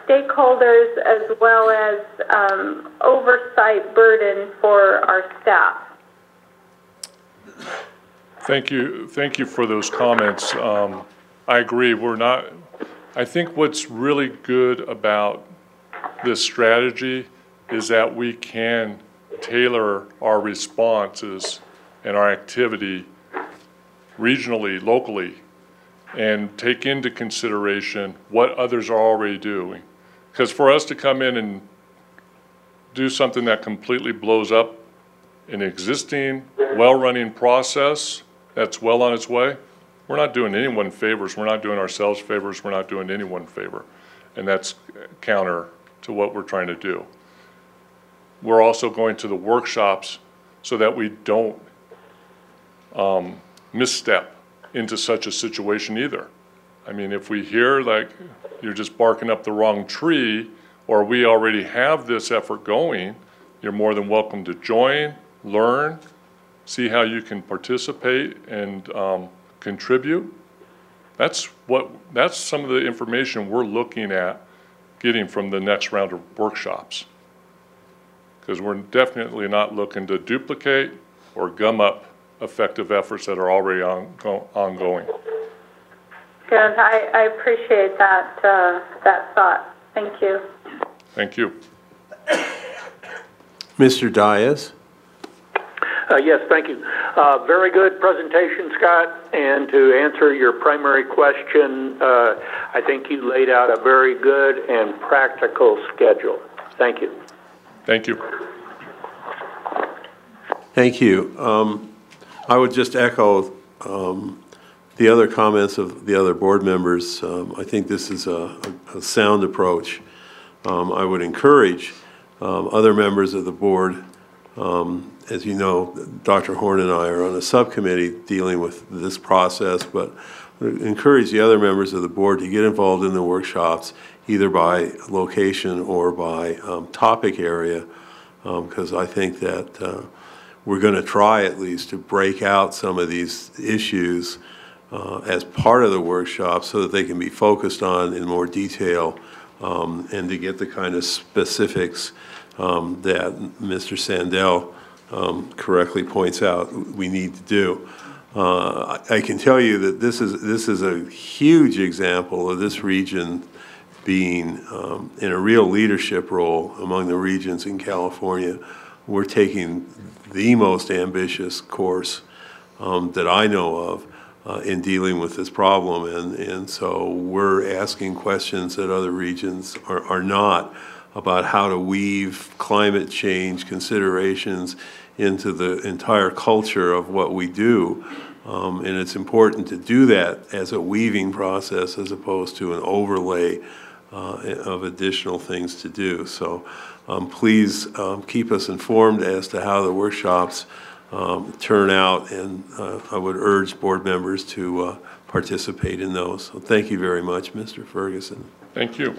stakeholders as well as oversight burden for our staff. Thank you for those comments. I agree. I think what's really good about this strategy is that we can tailor our responses and our activity regionally, locally, and take into consideration what others are already doing. Because for us to come in and do something that completely blows up an existing, well-running process that's well on its way, we're not doing anyone favors. We're not doing ourselves favors. We're not doing anyone favor. And that's counter to what we're trying to do. We're also going to the workshops so that we don't misstep into such a situation either. I mean, if we hear like you're just barking up the wrong tree, or we already have this effort going, you're more than welcome to join, learn, see how you can participate and contribute. That's some of the information we're looking at getting from the next round of workshops. Because we're definitely not looking to duplicate or gum up effective efforts that are already ongoing. Good. I appreciate that that thought. Thank you. Thank you. Mr. Dias. Yes, thank you. Very good presentation, Scott. And to answer your primary question, I think you laid out a very good and practical schedule. Thank you. Thank you. Thank you. I would just echo the other comments of the other board members. I think this is a sound approach. I would encourage other members of the board. As you know, Dr. Horn and I are on a subcommittee dealing with this process, but encourage the other members of the board to get involved in the workshops, either by location or by topic area, because I think that we're going to try at least to break out some of these issues as part of the workshop so that they can be focused on in more detail and to get the kind of specifics that Mr. Sandell correctly points out we need to do. I can tell you that this is a huge example of this region being in a real leadership role among the regions in California. We're taking the most ambitious course that I know of in dealing with this problem, and so we're asking questions that other regions are not, about how to weave climate change considerations into the entire culture of what we do. And it's important to do that as a weaving process as opposed to an overlay of additional things to do. So please keep us informed as to how the workshops turn out, and I would urge board members to participate in those. So thank you very much, Mr. Ferguson. Thank you.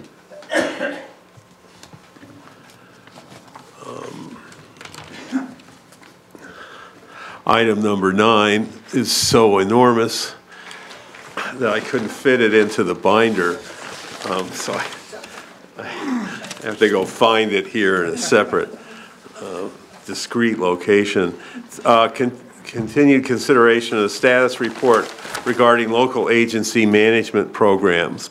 Item number 9 is so enormous that I couldn't fit it into the binder, so I have to go find it here in a separate, discrete location. Continued consideration of the status report regarding local agency management programs.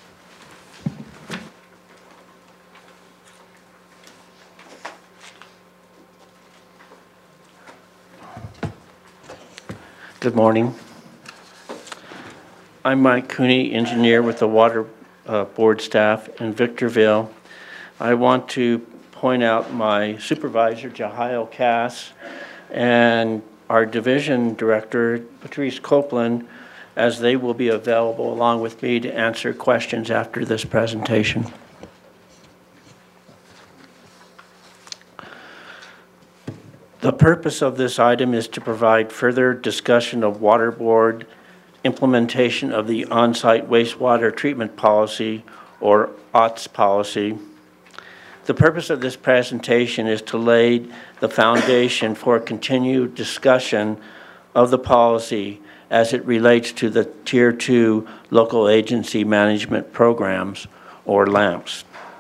Good morning. I'm Mike Cooney, engineer with the Water Board staff in Victorville. I want to point out my supervisor, Jahail Cass, and our division director, Patrice Copeland, as they will be available along with me to answer questions after this presentation. The purpose of this item is to provide further discussion of Water Board implementation of the on-site wastewater treatment policy, or OTS policy. The purpose of this presentation is to lay the foundation for continued discussion of the policy as it relates to the Tier 2 local agency management programs, or LAMPs.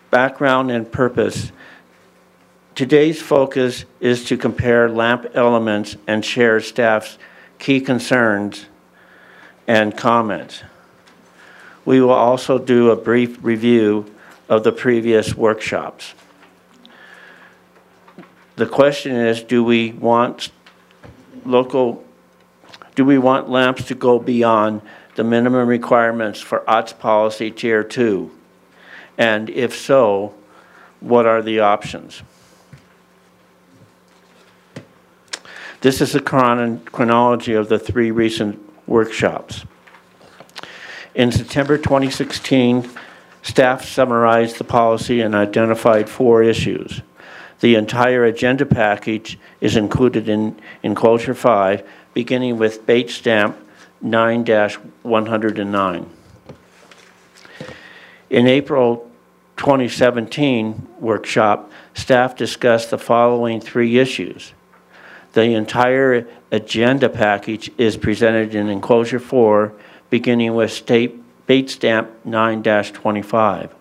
Background and purpose. Today's focus is to compare lamp elements and share staff's key concerns and comments. We will also do a brief review of the previous workshops. The question is, do we want lamps to go beyond the minimum requirements for OTS policy Tier 2? And if so, what are the options? This is a chronology of the 3 recent workshops. In September 2016, staff summarized the policy and identified 4 issues. The entire agenda package is included in Enclosure 5, beginning with Bait Stamp 9-109. In April 2017 workshop, staff discussed the following 3 issues. The entire agenda package is presented in Enclosure 4, beginning with Bait Stamp 9-25.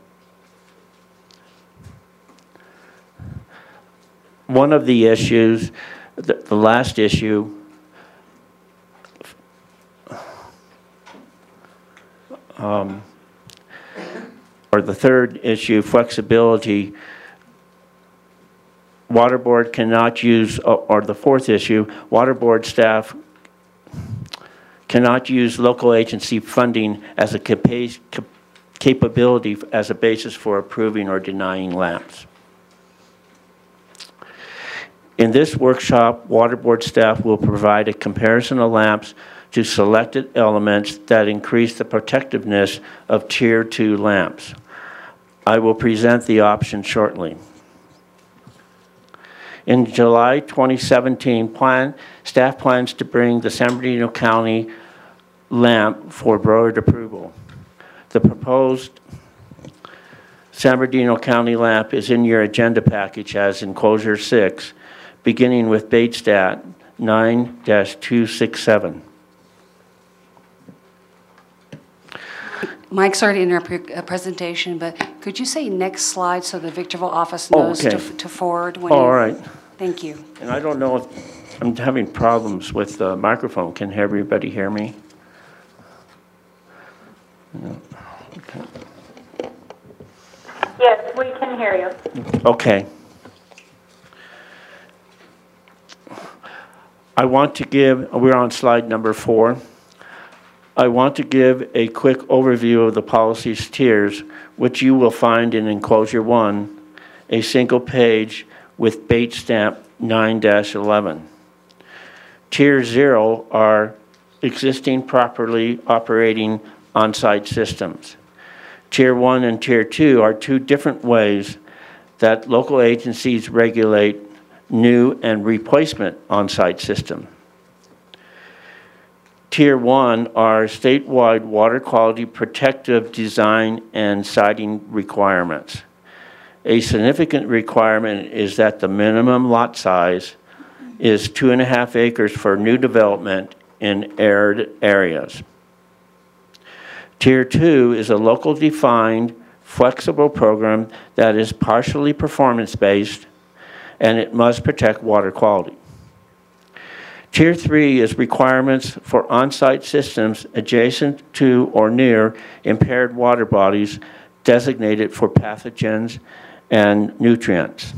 One of the issues, the last issue, or the third issue, flexibility, Water Board cannot use, or the fourth issue, Water Board staff cannot use local agency funding as a capability as a basis for approving or denying lamps. In this workshop, Water Board staff will provide a comparison of lamps to selected elements that increase the protectiveness of Tier 2 lamps. I will present the options shortly. In July 2017, staff plans to bring the San Bernardino County lamp for board approval. The proposed San Bernardino County lamp is in your agenda package as Enclosure 6, beginning with Bait Stat 9-267. Mike, sorry to interrupt your presentation, but could you say next slide so the Victorville office knows okay. to forward? When All right. Thank you. And I don't know if I'm having problems with the microphone. Can everybody hear me? No. Okay. Yes, we can hear you. Okay. I want to give, we're on slide number 4. I want to give a quick overview of the policy's tiers, which you will find in Enclosure 1, a single page with Bait Stamp 9-11. Tier 0 are existing properly operating on-site systems. Tier 1 and Tier 2 are 2 different ways that local agencies regulate new and replacement on-site system. Tier 1 are statewide water quality protective design and siting requirements. A significant requirement is that the minimum lot size is 2.5 acres for new development in arid areas. Tier 2 is a local defined, flexible program that is partially performance-based, and it must protect water quality. Tier 3 is requirements for on-site systems adjacent to or near impaired water bodies designated for pathogens and nutrients.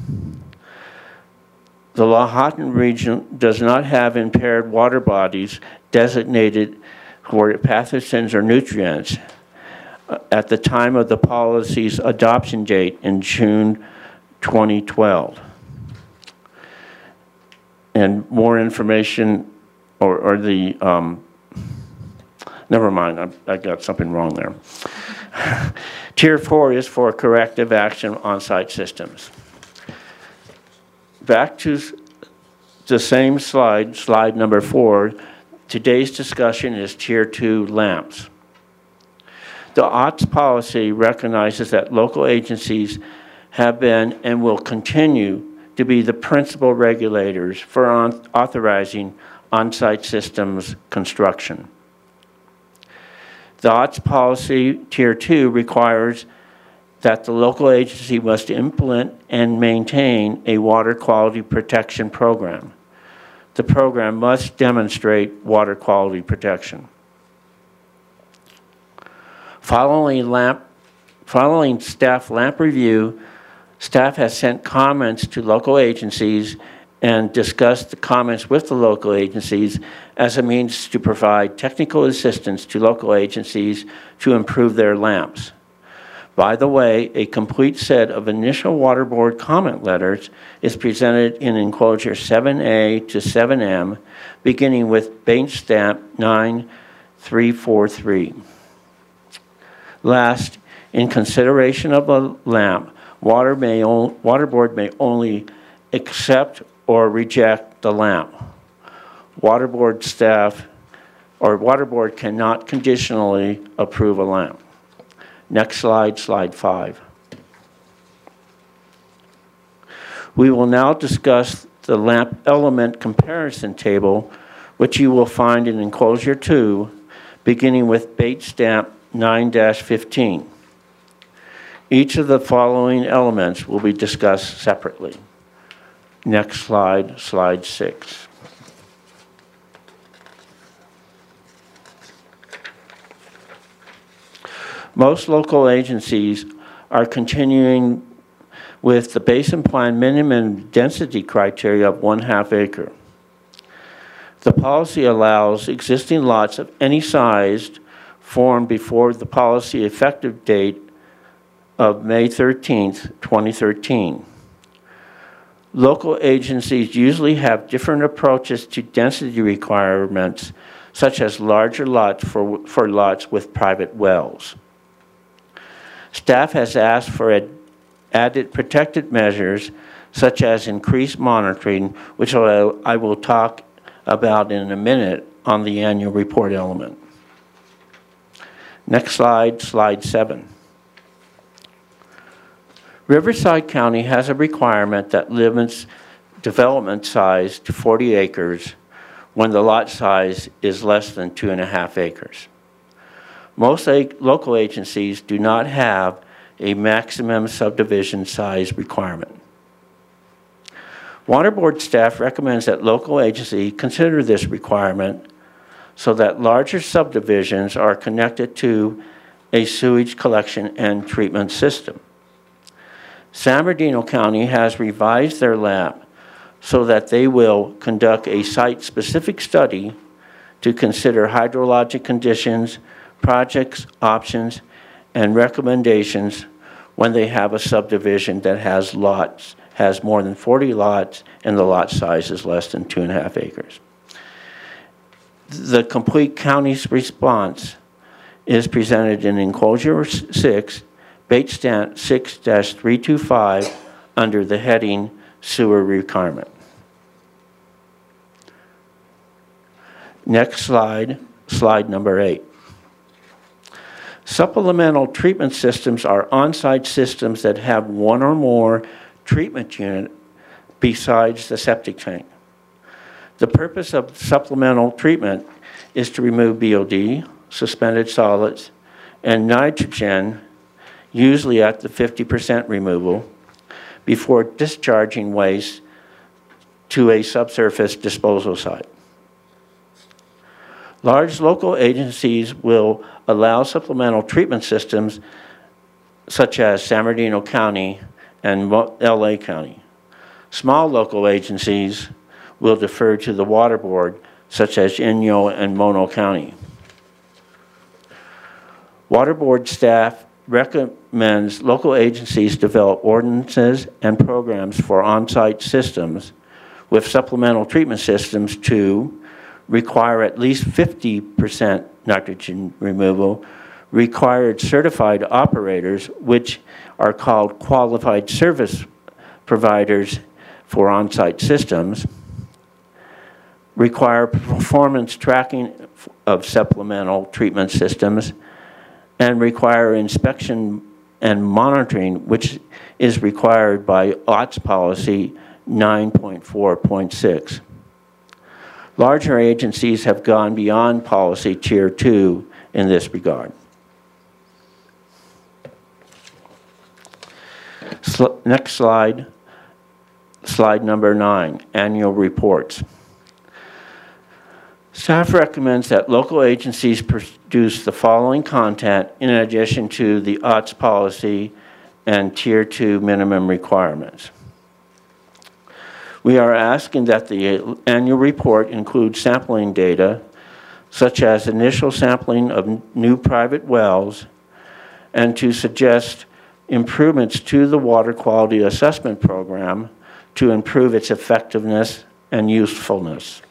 The Lahontan region does not have impaired water bodies designated for pathogens or nutrients at the time of the policy's adoption date in June 2012. And more information, or the, never mind, I got something wrong there. Tier 4 is for corrective action on-site systems. Back to the same slide, slide number 4, today's discussion is Tier 2 lamps. The OTS policy recognizes that local agencies have been and will continue to be the principal regulators for authorizing on-site systems construction. The OTS policy Tier 2 requires that the local agency must implement and maintain a water quality protection program. The program must demonstrate water quality protection. Following staff LAMP review, staff has sent comments to local agencies and discussed the comments with the local agencies as a means to provide technical assistance to local agencies to improve their LAMPs. By the way, a complete set of initial Water Board comment letters is presented in enclosure 7A to 7M, beginning with base stamp 9343. Last, in consideration of the LAMP, Water Board may only accept or reject the LAMP. Water Board staff or Water Board cannot conditionally approve a LAMP. Next slide, slide 5. We will now discuss the LAMP element comparison table, which you will find in enclosure 2, beginning with base stamp 9-15. Each of the following elements will be discussed separately. Next slide, slide 6. Most local agencies are continuing with the Basin Plan minimum density criteria of 1/2 acre. The policy allows existing lots of any size formed before the policy effective date of May 13th, 2013. Local agencies usually have different approaches to density requirements, such as larger lots for lots with private wells. Staff has asked for added protective measures, such as increased monitoring, which I will talk about in a minute on the annual report element. Next slide, slide 7. Riverside County has a requirement that limits development size to 40 acres when the lot size is less than 2.5 acres. Most local agencies do not have a maximum subdivision size requirement. Water Board staff recommends that local agency consider this requirement so that larger subdivisions are connected to a sewage collection and treatment system. San Bernardino County has revised their LAMP so that they will conduct a site-specific study to consider hydrologic conditions, projects, options, and recommendations when they have a subdivision that has more than 40 lots and the lot size is less than 2.5 acres. The complete county's response is presented in enclosure 6, base stamp 6-325 under the heading Sewer Requirement. Next slide, slide number 8. Supplemental treatment systems are on-site systems that have one or more treatment units besides the septic tank. The purpose of supplemental treatment is to remove BOD, suspended solids, and nitrogen, usually at the 50% removal, before discharging waste to a subsurface disposal site. Large local agencies will allow supplemental treatment systems such as San Bernardino County and LA County. Small local agencies will defer to the Water Board, such as Inyo and Mono County. Water Board staff recommends local agencies develop ordinances and programs for on-site systems with supplemental treatment systems to require at least 50% nitrogen removal, required certified operators, which are called qualified service providers for on-site systems, require performance tracking of supplemental treatment systems, and require inspection and monitoring, which is required by OTS policy 9.4.6. Larger agencies have gone beyond policy tier 2 in this regard. Next slide, slide number 9, annual reports. Staff recommends that local agencies produce the following content in addition to the OTS policy and Tier 2 minimum requirements. We are asking that the annual report include sampling data, such as initial sampling of new private wells, and to suggest improvements to the water quality assessment program to improve its effectiveness and usefulness.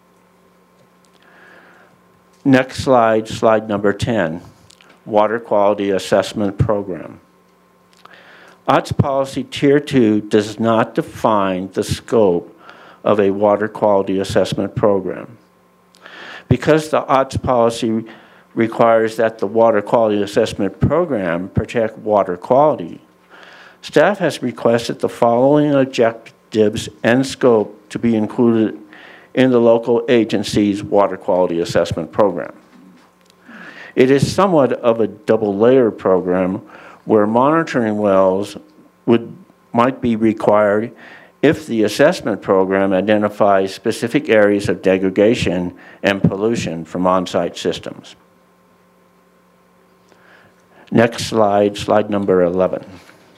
Next slide, slide number 10, Water Quality Assessment Program. OTS Policy Tier 2 does not define the scope of a water quality assessment program. Because the OTS policy requires that the water quality assessment program protect water quality, staff has requested the following objectives and scope to be included in the local agency's water quality assessment program. It is somewhat of a double-layer program where monitoring wells might be required if the assessment program identifies specific areas of degradation and pollution from on-site systems. Next slide, slide number 11.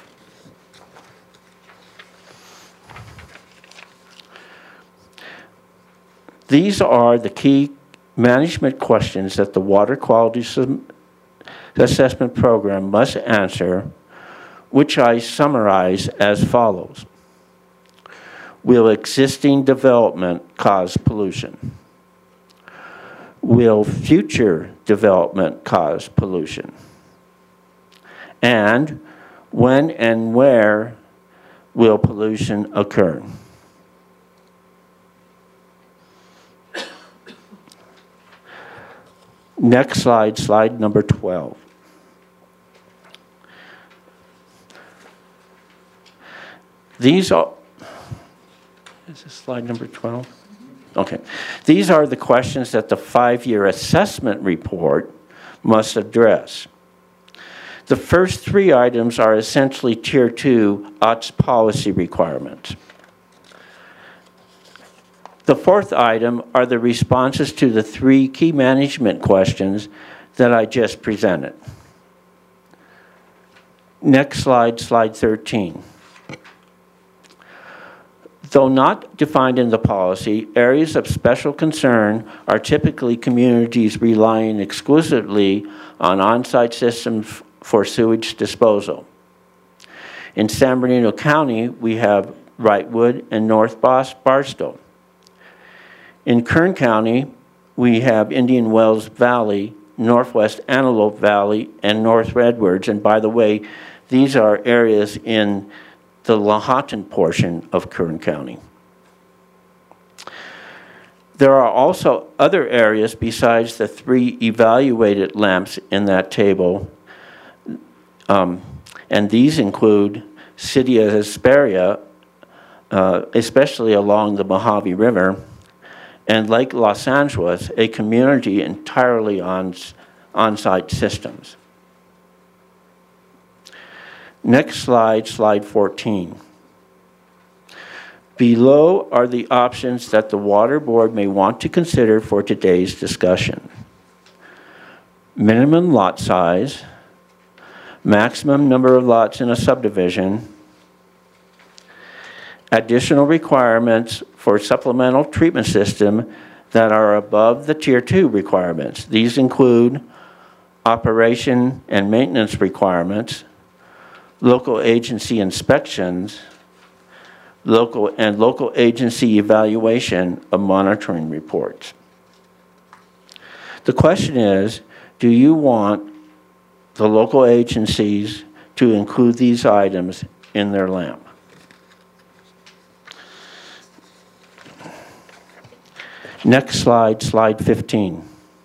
These are the key management questions that the water quality assessment program must answer, which I summarize as follows. Will existing development cause pollution? Will future development cause pollution? And when and where will pollution occur? Next slide, slide number 12. These are, is this slide number 12? Okay. These are the questions that the 5-year assessment report must address. The first 3 items are essentially Tier 2 OTS policy requirements. The 4th item are the responses to the 3 key management questions that I just presented. Next slide, slide 13. Though not defined in the policy, areas of special concern are typically communities relying exclusively on on-site systems for sewage disposal. In San Bernardino County, we have Wrightwood and North Barstow. In Kern County, we have Indian Wells Valley, Northwest Antelope Valley, and North Redwoods. And by the way, these are areas in the Lahontan portion of Kern County. There are also other areas besides the 3 evaluated LAMPs in that table, and these include City of Hesperia, especially along the Mojave River, and Lake Los Angeles, a community entirely on-site systems. Next slide, slide 14. Below are the options that the Water Board may want to consider for today's discussion. Minimum lot size, maximum number of lots in a subdivision, additional requirements for supplemental treatment system that are above the Tier 2 requirements. These include operation and maintenance requirements, local agency inspections, local agency evaluation of monitoring reports. The question is, do you want the local agencies to include these items in their LAMP? Next slide, slide 15.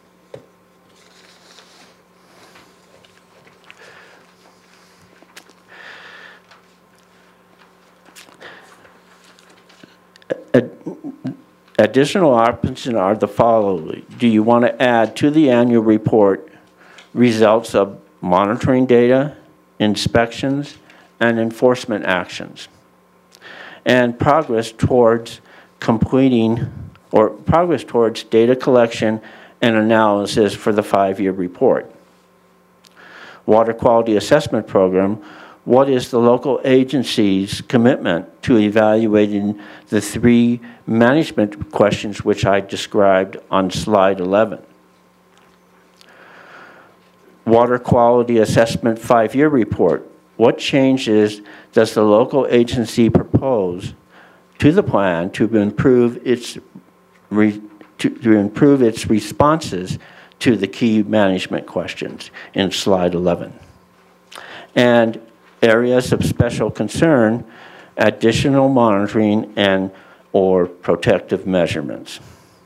Additional options are the following. Do you want to add to the annual report results of monitoring data, inspections, and enforcement actions, and progress towards data collection and analysis for the 5-year report. Water Quality Assessment Program, what is the local agency's commitment to evaluating the 3 management questions which I described on slide 11? Water Quality Assessment 5-year report, what changes does the local agency propose to the plan to improve its responses to the key management questions in slide 11? And areas of special concern, additional monitoring and or protective measurements.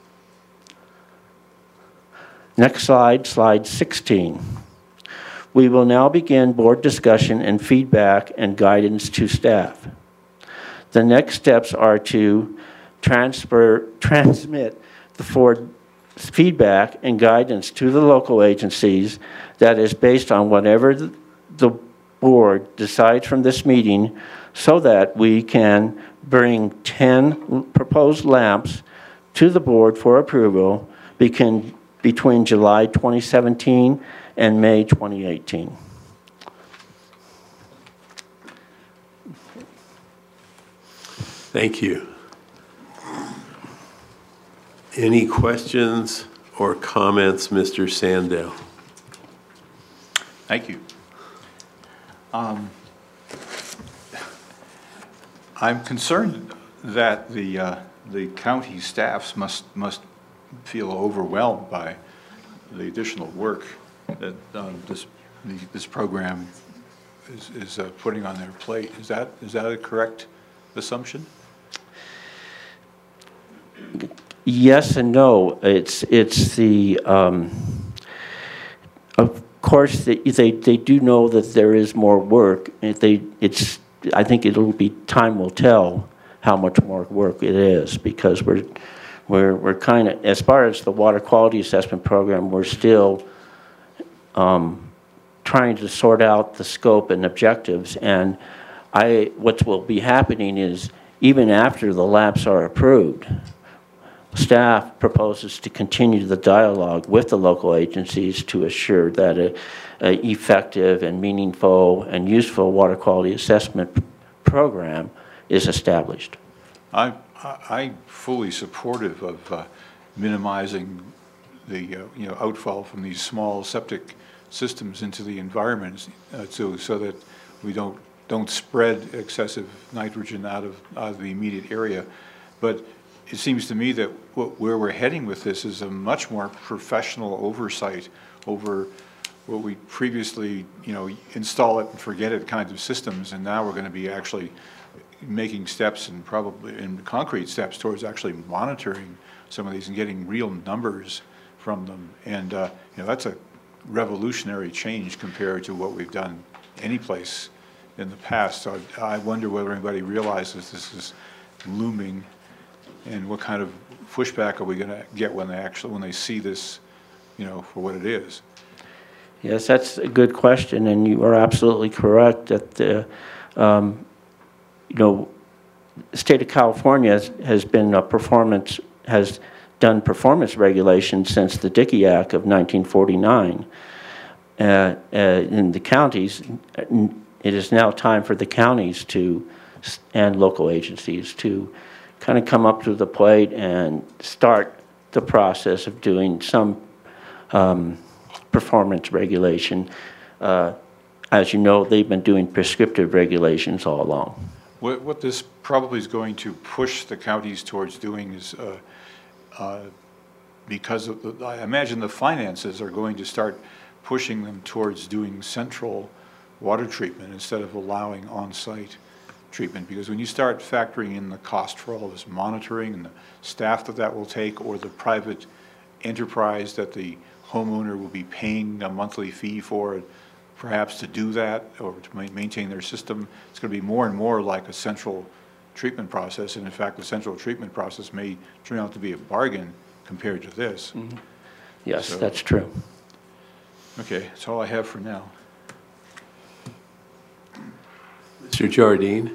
Next slide, slide 16. We will now begin board discussion and feedback and guidance to staff. The next steps are to transmit the board feedback and guidance to the local agencies that is based on whatever the board decides from this meeting, so that we can bring 10 proposed lamps to the board for approval between July 2017 and May 2018. Thank you. Any questions or comments, Mr. Sandell? Thank you. I'm concerned that the county staffs must feel overwhelmed by the additional work that this program is putting on their plate. Is that a correct assumption? Yes and no. It's the of course they do know that there is more work. I think it'll be, time will tell how much more work it is, because we're kind of, as far as the water quality assessment program, we're still trying to sort out the scope and objectives. And what will be happening is, even after the lamps are approved, staff proposes to continue the dialogue with the local agencies to assure that an effective and meaningful and useful water quality assessment program is established. I'm fully supportive of minimizing the outfall from these small septic systems into the environment, so that we don't spread excessive nitrogen out of the immediate area. But it seems to me that where we're heading with this is a much more professional oversight over what we previously, install it and forget it kind of systems, and now we're going to be actually making steps, and probably in concrete steps, towards actually monitoring some of these and getting real numbers from them. And that's a revolutionary change compared to what we've done any place in the past. So I wonder whether anybody realizes this is looming, and what kind of pushback are we going to get when they see this, for what it is. Yes, that's a good question, and you are absolutely correct that the state of California has done performance regulations since the Dickey Act of 1949. In the counties, it is now time for the counties and local agencies to kind of come up to the plate and start the process of doing some performance regulation. As you know, they've been doing prescriptive regulations all along. What this probably is going to push the counties towards doing is, because I imagine the finances are going to start pushing them towards doing central water treatment instead of allowing on-site treatment. Because when you start factoring in the cost for all this monitoring and the staff that will take, or the private enterprise that the homeowner will be paying a monthly fee for, perhaps to do that or to maintain their system, it's going to be more and more like a central treatment process. And in fact, the central treatment process may turn out to be a bargain compared to this. Mm-hmm. Yes, so, that's true. Okay, that's all I have for now. Mr. Mr. Jardine?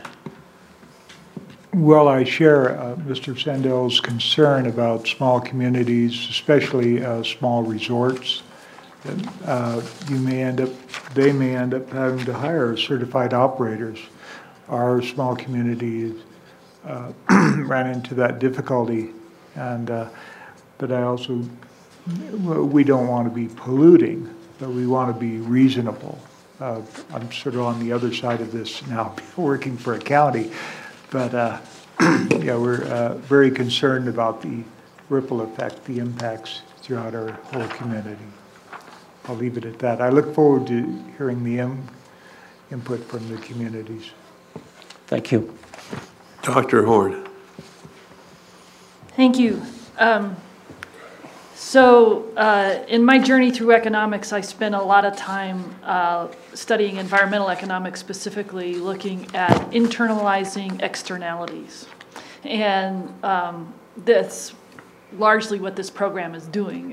Well, I share Mr. Sandel's concern about small communities, especially small resorts. They may end up having to hire certified operators. Our small communities ran into that difficulty, and but I also, we don't want to be polluting, but we want to be reasonable. I'm sort of on the other side of this now, working for a county. But yeah, we're very concerned about the ripple effect, the impacts throughout our whole community. I'll leave it at that. I look forward to hearing the input from the communities. Thank you. Dr. Horn. Thank you. In my journey through economics, I spent a lot of time studying environmental economics, specifically looking at internalizing externalities. And that's largely what this program is doing.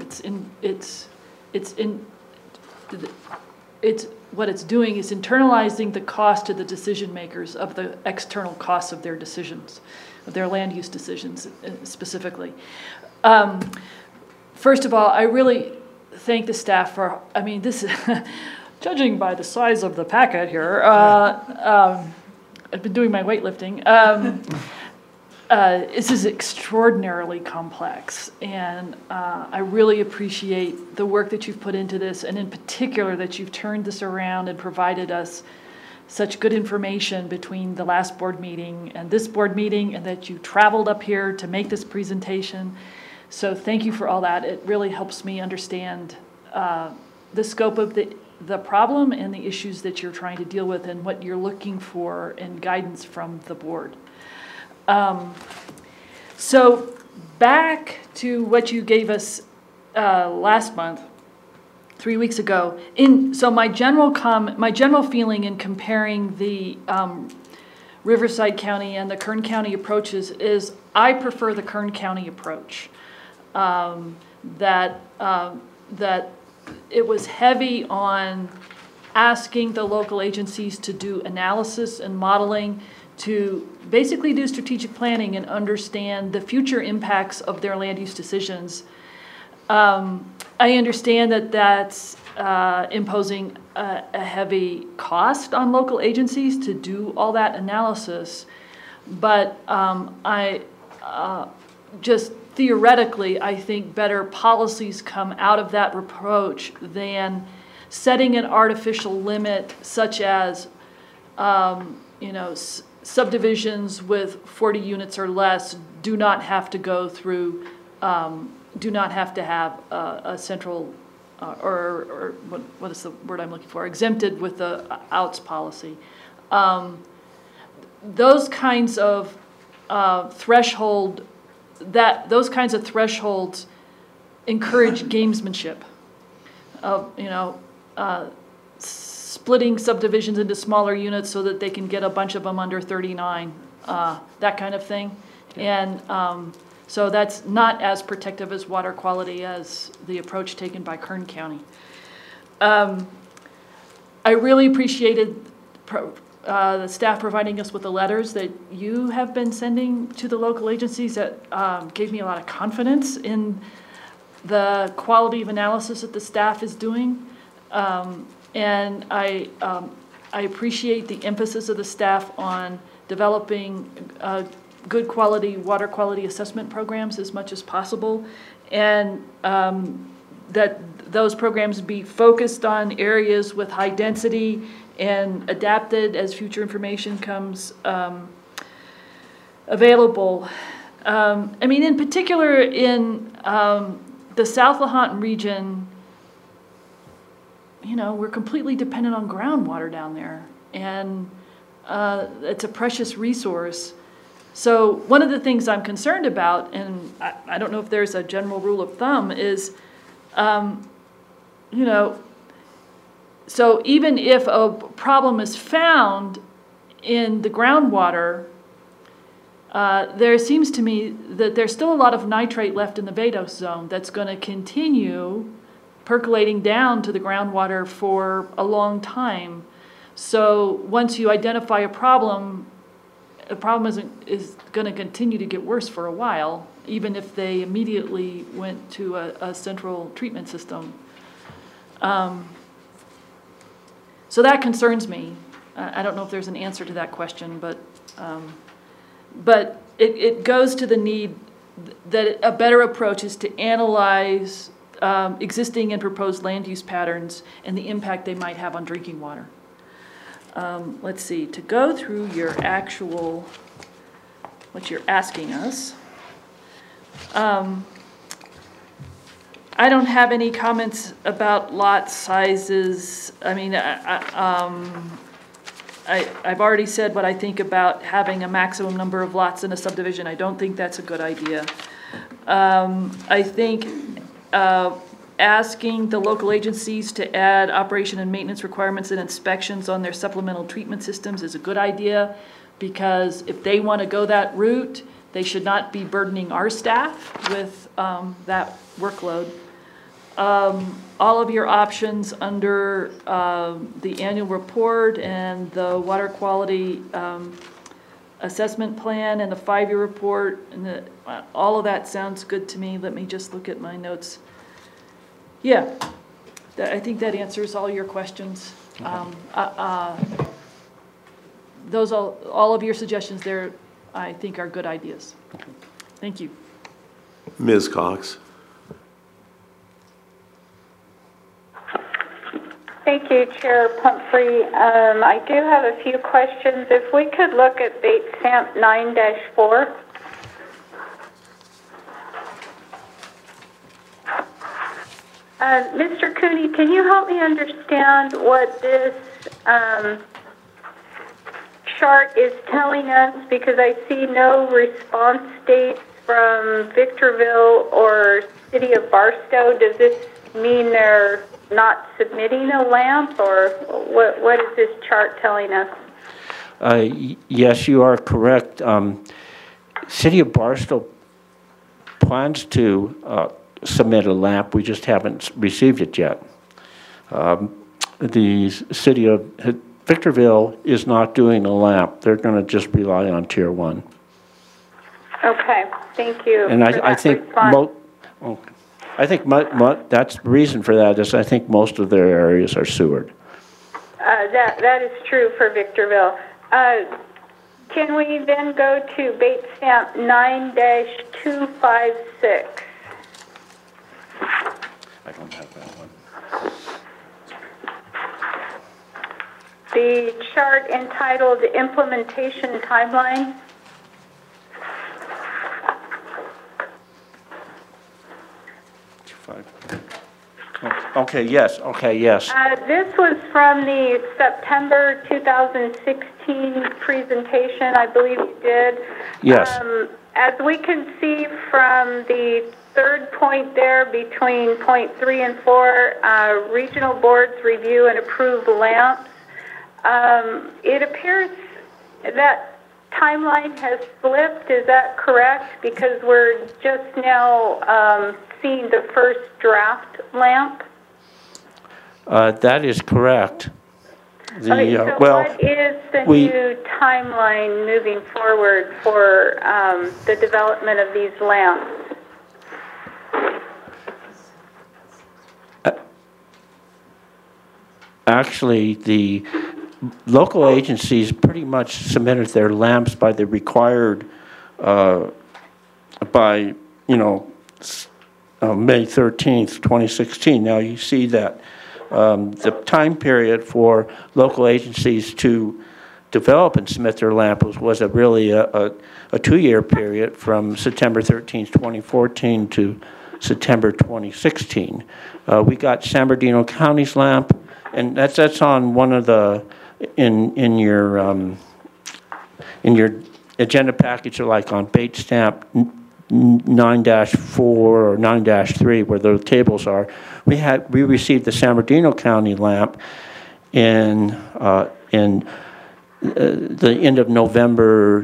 What it's doing is internalizing the cost to the decision makers of the external costs of their decisions, of their land use decisions specifically. First of all, I really thank the staff for, I mean, this is, judging by the size of the packet here, I've been doing my weightlifting. This is extraordinarily complex, and I really appreciate the work that you've put into this, and in particular that you've turned this around and provided us such good information between the last board meeting and this board meeting, and that you traveled up here to make this presentation. So thank you for all that. It really helps me understand the scope of the problem and the issues that you're trying to deal with and what you're looking for in guidance from the board. So back to what you gave us last month, 3 weeks ago. So my general feeling in comparing the Riverside County and the Kern County approaches is I prefer the Kern County approach. That it was heavy on asking the local agencies to do analysis and modeling, to basically do strategic planning and understand the future impacts of their land use decisions. I understand that that's imposing a heavy cost on local agencies to do all that analysis, but just theoretically, I think better policies come out of that approach than setting an artificial limit, such as, subdivisions with 40 units or less do not have to go through, do not have to have a central, or what is the word I'm looking for, exempted with the outs policy. Those kinds of those kinds of thresholds encourage gamesmanship of, splitting subdivisions into smaller units so that they can get a bunch of them under 39, that kind of thing. And so that's not as protective as water quality as the approach taken by Kern County. I really appreciated the staff providing us with the letters that you have been sending to the local agencies. That gave me a lot of confidence in the quality of analysis that the staff is doing. And I appreciate the emphasis of the staff on developing good quality water quality assessment programs as much as possible, and that those programs be focused on areas with high density and adapted as future information comes available. I mean, in particular, in the South Lahontan region, we're completely dependent on groundwater down there, and it's a precious resource. So one of the things I'm concerned about, and I don't know if there's a general rule of thumb, is, so even if a problem is found in the groundwater, there seems to me that there's still a lot of nitrate left in the vadose zone that's going to continue percolating down to the groundwater for a long time. So once you identify a problem, the problem is going to continue to get worse for a while, even if they immediately went to a central treatment system. So that concerns me. I don't know if there's an answer to that question, but it goes to the need that a better approach is to analyze existing and proposed land use patterns and the impact they might have on drinking water. Let's see, to go through your actual, what you're asking us. I don't have any comments about lot sizes. I mean, I've already said what I think about having a maximum number of lots in a subdivision. I don't think that's a good idea. I think asking the local agencies to add operation and maintenance requirements and inspections on their supplemental treatment systems is a good idea, because if they want to go that route, they should not be burdening our staff with that workload. All of your options under the annual report and the water quality assessment plan and the 5-year report, and all of that sounds good to me. Let me just look at my notes. Yeah, I think that answers all your questions. Those all of your suggestions there, I think, are good ideas. Thank you. Ms. Cox. Thank you, Chair Pumphrey. I do have a few questions. If we could look at bait stamp 9-4. Mr. Cooney, can you help me understand what this chart is telling us? Because I see no response dates from Victorville or City of Barstow. Does this mean they're not submitting a LAMP, or what is this chart telling us? Yes, you are correct. City of Barstow plans to submit a LAMP. We just haven't received it yet. The city of Victorville is not doing a LAMP. They're going to just rely on Tier 1. Okay, thank you. And I think that's the reason for that is I think most of their areas are sewered. That is true for Victorville. Can we then go to bait stamp 9-256? I don't have that one. The chart entitled Implementation Timeline. Okay, yes, This was from the September 2016 presentation, I believe you did. Yes. As we can see from the third point there between point 3 and 4, regional boards review and approve LAMPs. It appears that timeline has slipped. Is that correct? Because we're just now seeing the first draft LAMP. That is correct. Okay, so what is the new timeline moving forward for the development of these LAMPs? Actually, the local agencies pretty much submitted their LAMPs by the required, by, May 13th, 2016. Now you see that the time period for local agencies to develop and submit their LAMPs was really a 2-year period from September 13th, 2014 to September 2016. We got San Bernardino County's LAMP, and that's on one of the in your agenda package, like on bait stamp 9-4 or 9-3, where those tables are. We received the San Bernardino County LAMP in the end of November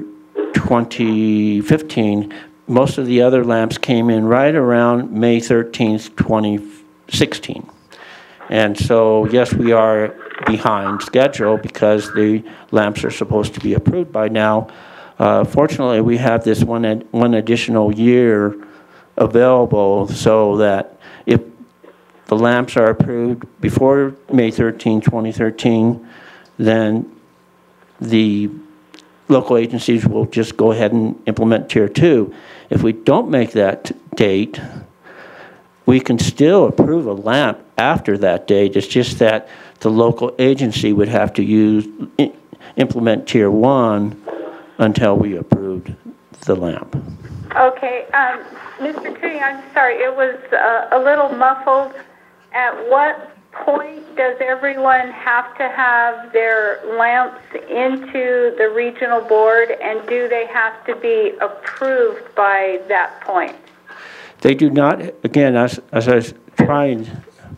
2015. Most of the other LAMPs came in right around May 13th, 2016. And so, yes, we are behind schedule because the lamps are supposed to be approved by now. Fortunately, we have this one additional year available so that if the lamps are approved before May 13, 2013, then the local agencies will just go ahead and implement Tier 2. If we don't make that date, we can still approve a lamp after that date. It's just that the local agency would have to implement Tier 1 until we approved the lamp. Okay, Mr. Cooney, I'm sorry, it was a little muffled. At what point does everyone have to have their lamps into the regional board, and do they have to be approved by that point? They do not, again, as I was trying,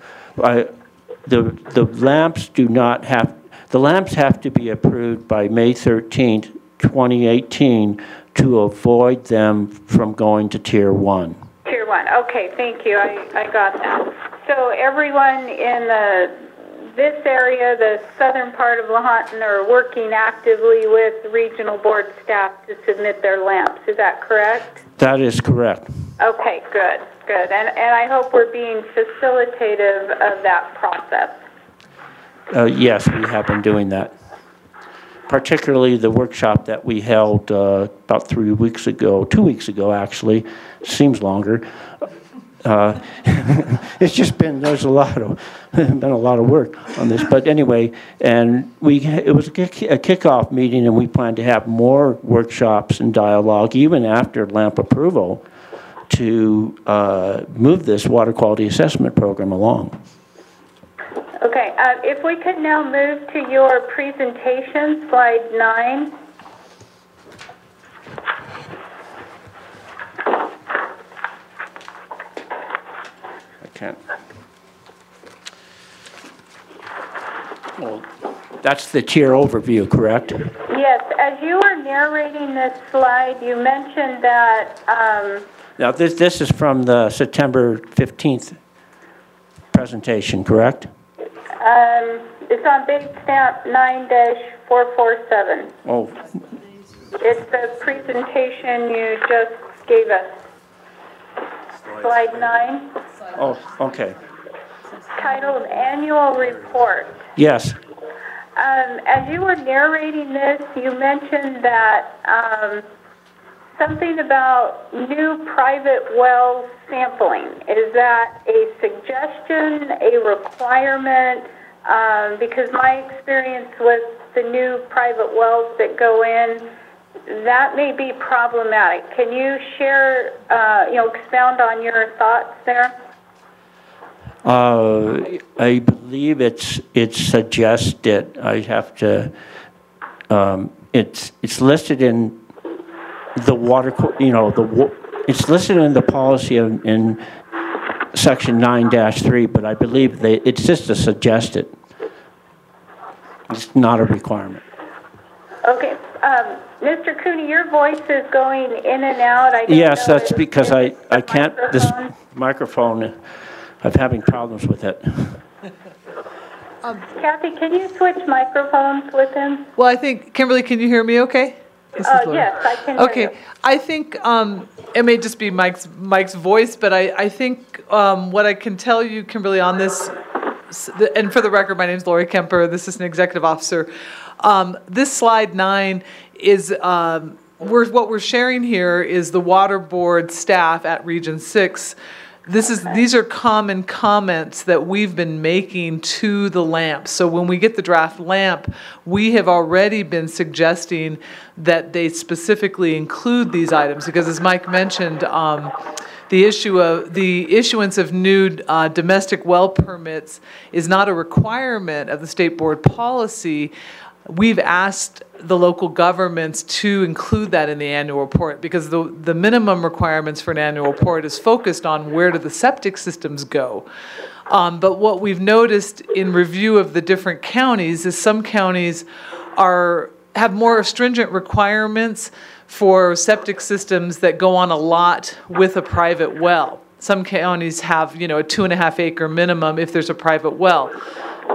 the lamps do not have, the lamps have to be approved by May 13th, 2018 to avoid them from going to Tier 1. Tier 1, okay, thank you, I got that. So everyone in this area, the southern part of Lahontan, are working actively with regional board staff to submit their lamps, is that correct? That is correct. Okay, good, good. And I hope we're being facilitative of that process. Yes, we have been doing that. Particularly the workshop that we held about 2 weeks ago actually, seems longer. It's just been, been a lot of work on this, but anyway, and it was a kickoff meeting, and we plan to have more workshops and dialogue even after LAMP approval to move this water quality assessment program along. Okay, if we could now move to your presentation, slide 9. Can't. Well, that's the tier overview, correct? Yes, as you were narrating this slide, you mentioned that... now, this is from the September 15th presentation, correct? It's on big stamp 9-447. Oh. It's the presentation you just gave us. Slide 9. Oh, okay. Titled Annual Report. Yes. As you were narrating this, you mentioned that something about new private well sampling. Is that a suggestion, a requirement? Because my experience with the new private wells that go in, that may be problematic. Can you share, expound on your thoughts there? I believe it's suggested. I have to. It's listed in the water. It's listed in the policy in section 9-3, but I believe it's just a suggested. It's not a requirement. Okay. Mr. Cooney, your voice is going in and out. Yes, that's because I can't, this microphone, I'm having problems with it. Kathy, can you switch microphones with him? Well, I think, Kimberly, can you hear me okay? Yes, I can hear you. Okay, I think it may just be Mike's voice, but I think what I can tell you, Kimberly, on this, and for the record, my name is Lori Kemper, this is an executive officer. This slide 9 is, what we're sharing here is the water board staff at Region 6. These are common comments that we've been making to the LAMP. So when we get the draft LAMP, we have already been suggesting that they specifically include these items because, as Mike mentioned, the issuance of new domestic well permits is not a requirement of the state board policy. We've asked the local governments to include that in the annual report because the minimum requirements for an annual report is focused on where do the septic systems go. But what we've noticed in review of the different counties is some counties have more stringent requirements for septic systems that go on a lot with a private well. Some counties have, a 2.5 acre minimum if there's a private well.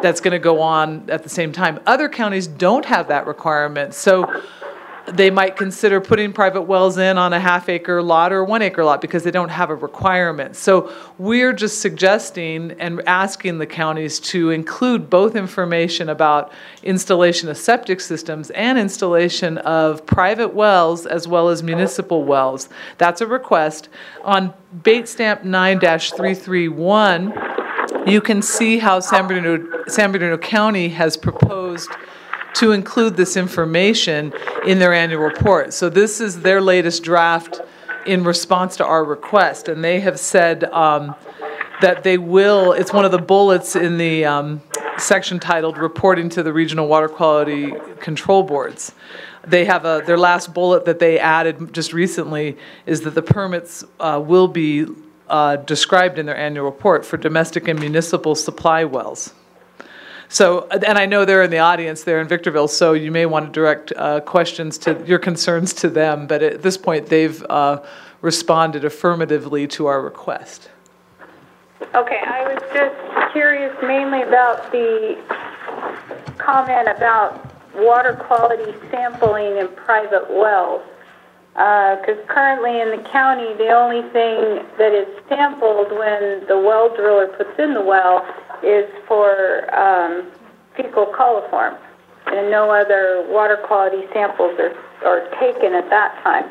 that's going to go on at the same time. Other counties don't have that requirement, so they might consider putting private wells in on a half-acre lot or a 1 acre lot because they don't have a requirement. So we're just suggesting and asking the counties to include both information about installation of septic systems and installation of private wells as well as municipal wells. That's a request. On Bait Stamp 9-331, you can see how San Bernardino County has proposed to include this information in their annual report. So this is their latest draft in response to our request, and they have said that they will, it's one of the bullets in the section titled Reporting to the Regional Water Quality Control Boards. They have their last bullet that they added just recently is that the permits will be described in their annual report for domestic and municipal supply wells. So, and I know they're in the audience there in Victorville, so you may want to direct questions to your concerns to them, but at this point they've responded affirmatively to our request. Okay, I was just curious mainly about the comment about water quality sampling in private wells. Because currently in the county, the only thing that is sampled when the well driller puts in the well is for fecal coliform, and no other water quality samples are taken at that time.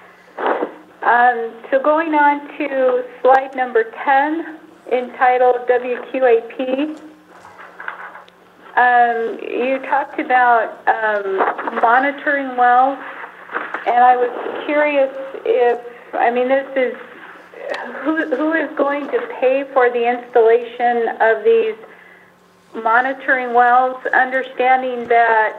So going on to slide number 10, entitled WQAP, you talked about monitoring wells, and I was curious if, this is, who is going to pay for the installation of these monitoring wells, understanding that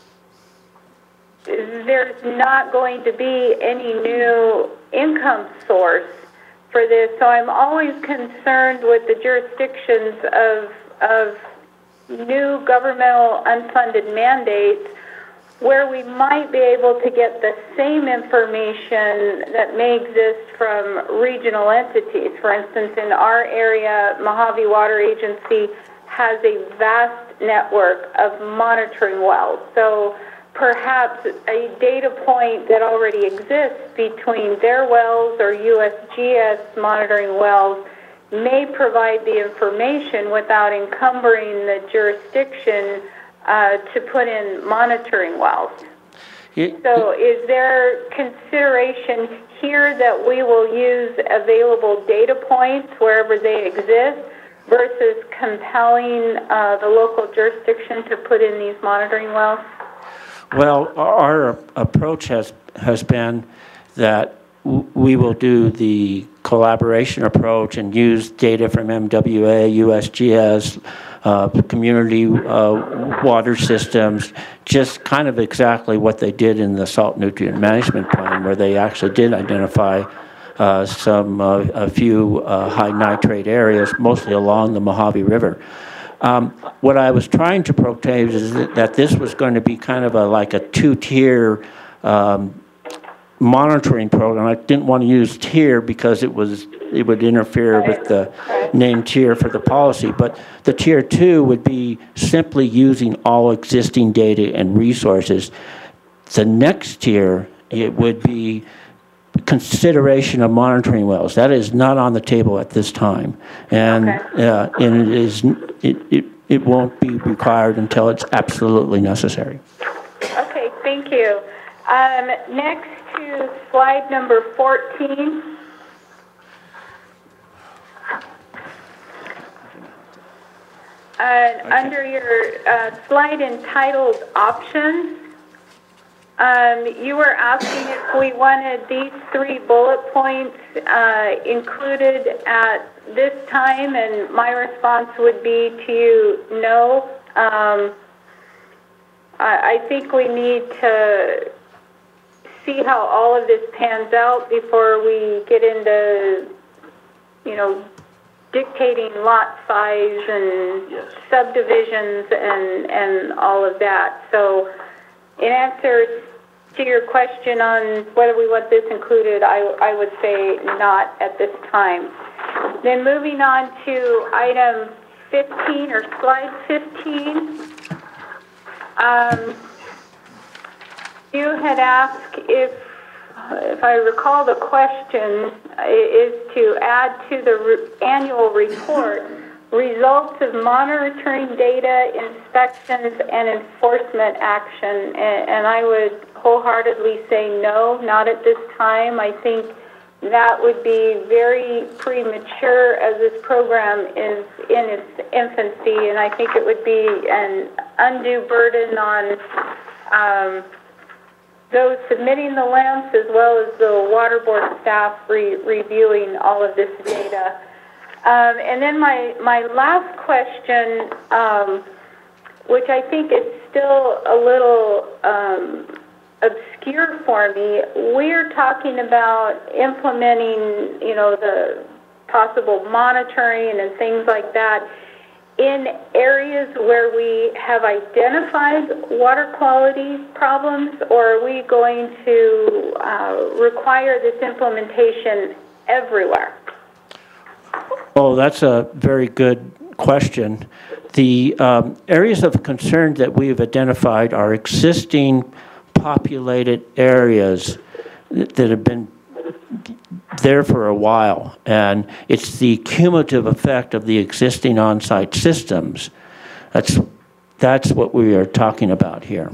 there's not going to be any new income source for this. So I'm always concerned with the jurisdictions of new governmental unfunded mandates where we might be able to get the same information that may exist from regional entities. For instance, in our area, Mojave Water Agency has a vast network of monitoring wells. So perhaps a data point that already exists between their wells or USGS monitoring wells may provide the information without encumbering the jurisdiction to put in monitoring wells. So is there consideration here that we will use available data points wherever they exist versus compelling the local jurisdiction to put in these monitoring wells? Well, our approach has been that we will do the collaboration approach and use data from MWA, USGS, community water systems, just kind of exactly what they did in the salt nutrient management plan, where they actually did identify a few high nitrate areas, mostly along the Mojave River. What I was trying to portray is that this was going to be kind of like a two-tier monitoring program. I didn't want to use tier because it would interfere with the name tier for the policy, but the tier 2 would be simply using all existing data and resources. The next tier, it would be consideration of monitoring wells. That is not on the table at this time, and it won't be required until it's absolutely necessary. Okay, thank you. Next to slide number 14. Under your slide entitled Options, you were asking if we wanted these 3 bullet points included at this time, and my response would be to you, no. I think we need to see how all of this pans out before we get into, dictating lot size and subdivisions and all of that. So in answer to your question on whether we want this included, I would say not at this time. Then moving on to item 15 or slide 15. You had asked if I recall the question, is to add to the annual report results of monitoring data, inspections, and enforcement action. And I would wholeheartedly say no, not at this time. I think that would be very premature as this program is in its infancy, and I think it would be an undue burden on those submitting the lamps as well as the water board staff reviewing all of this data. And then my last question, which I think is still a little obscure for me, we're talking about implementing, the possible monitoring and things like that in areas where we have identified water quality problems, or are we going to require this implementation everywhere? Oh, that's a very good question. The areas of concern that we have identified are existing populated areas that have been there for a while, and it's the cumulative effect of the existing on-site systems. That's what we are talking about here.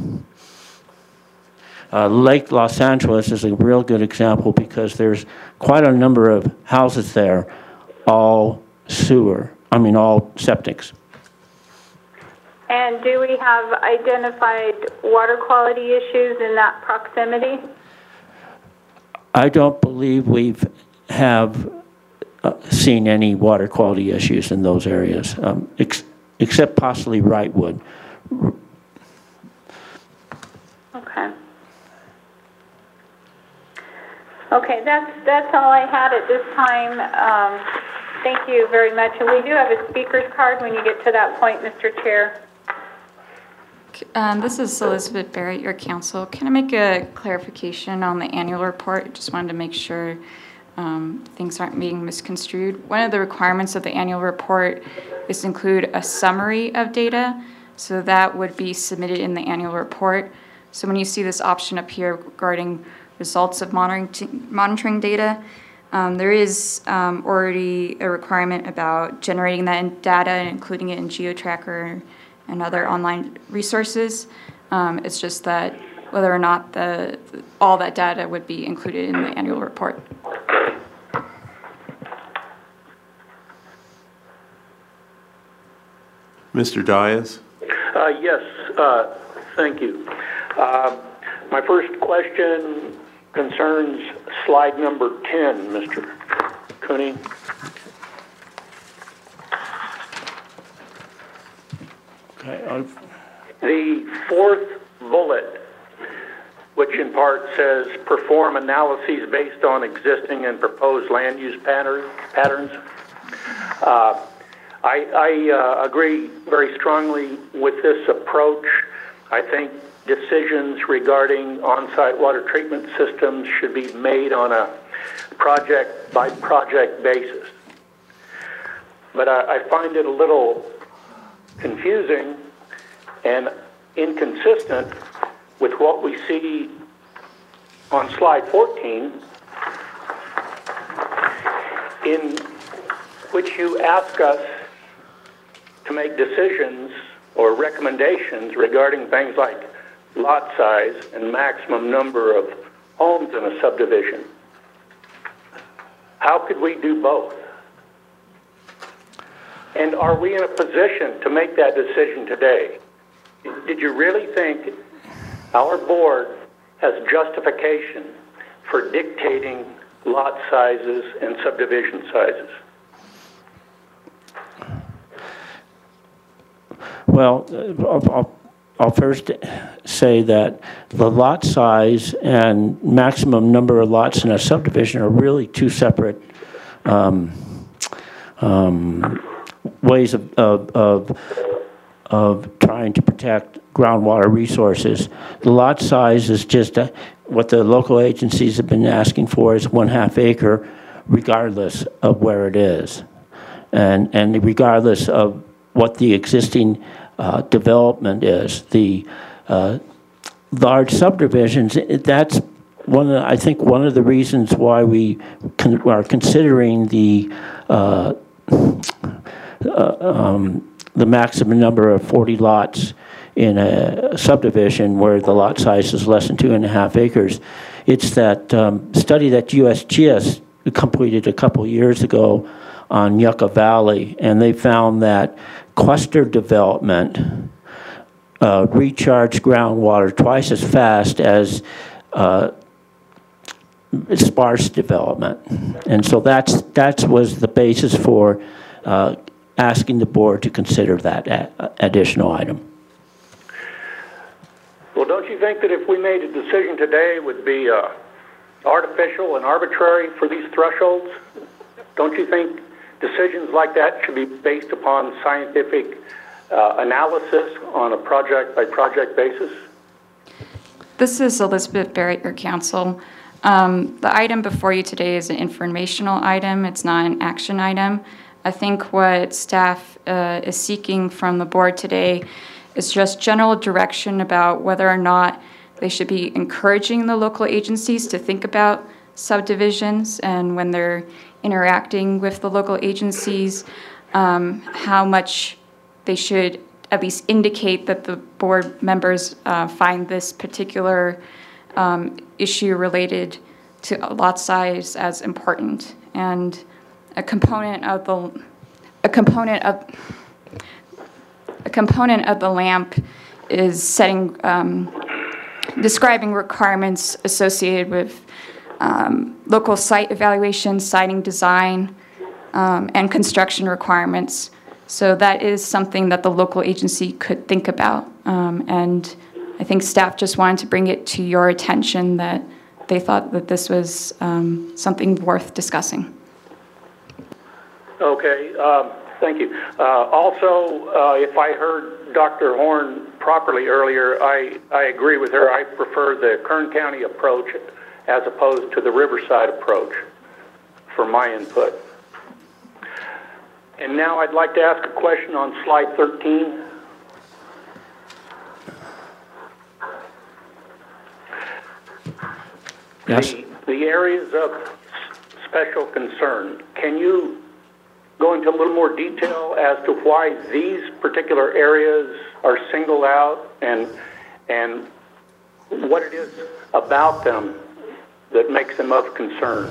Lake Los Angeles is a real good example because there's quite a number of houses there, all septics. And do we have identified water quality issues in that proximity? I don't believe have seen any water quality issues in those areas, except possibly Wrightwood. Okay. Okay, that's all I had at this time. Thank you very much. And we do have a speaker's card when you get to that point, Mr. Chair. This is Elizabeth Barrett, your counsel. Can I make a clarification on the annual report? Just wanted to make sure things aren't being misconstrued. One of the requirements of the annual report is to include a summary of data, so that would be submitted in the annual report. So when you see this option up here regarding results of monitoring data, there is already a requirement about generating that data and including it in GeoTracker and other online resources. It's just that whether or not all that data would be included in the annual report. Mr. Dias? Yes, thank you. My first question concerns slide number 10, Mr. Cooney. Okay. The fourth bullet, which in part says perform analyses based on existing and proposed land use patterns. I agree very strongly with this approach. I think decisions regarding on-site water treatment systems should be made on a project-by-project basis. But I find it a little confusing and inconsistent with what we see on slide 14, in which you ask us to make decisions or recommendations regarding things like lot size and maximum number of homes in a subdivision. How could we do both? And are we in a position to make that decision today? Did you really think our board has justification for dictating lot sizes and subdivision sizes? Well, I'll first say that the lot size and maximum number of lots in a subdivision are really two separate ways of trying to protect groundwater resources. The lot size is just what the local agencies have been asking for is 1/2 acre, regardless of where it is, and regardless of what the existing development is. The large subdivisions, that's I think one of the reasons why we are considering the maximum number of 40 lots in a subdivision where the lot size is less than 2.5 acres. It's that study that USGS completed a couple years ago on Yucca Valley, and they found that cluster development recharged groundwater twice as fast as sparse development. And so that was the basis for asking the board to consider that additional item. Well, don't you think that if we made a decision today, it would be artificial and arbitrary for these thresholds? Don't you think decisions like that should be based upon scientific analysis on a project-by-project basis? This is Elizabeth Barrett, your counsel. The item before you today is an informational item. It's not an action item. I think what staff is seeking from the board today is just general direction about whether or not they should be encouraging the local agencies to think about subdivisions, and when they're interacting with the local agencies, how much they should at least indicate that the board members find this particular issue related to lot size as important. And a component of the LAMP is describing requirements associated with local site evaluation, siting design, and construction requirements. So that is something that the local agency could think about. And I think staff just wanted to bring it to your attention that they thought that this was something worth discussing. Okay, thank you. Also, if I heard Dr. Horn properly earlier, I agree with her. I prefer the Kern County approach as opposed to the Riverside approach for my input. And now I'd like to ask a question on slide 13. Yes. The areas of special concern, can you go into a little more detail as to why these particular areas are singled out and what it is about them that makes them of concern?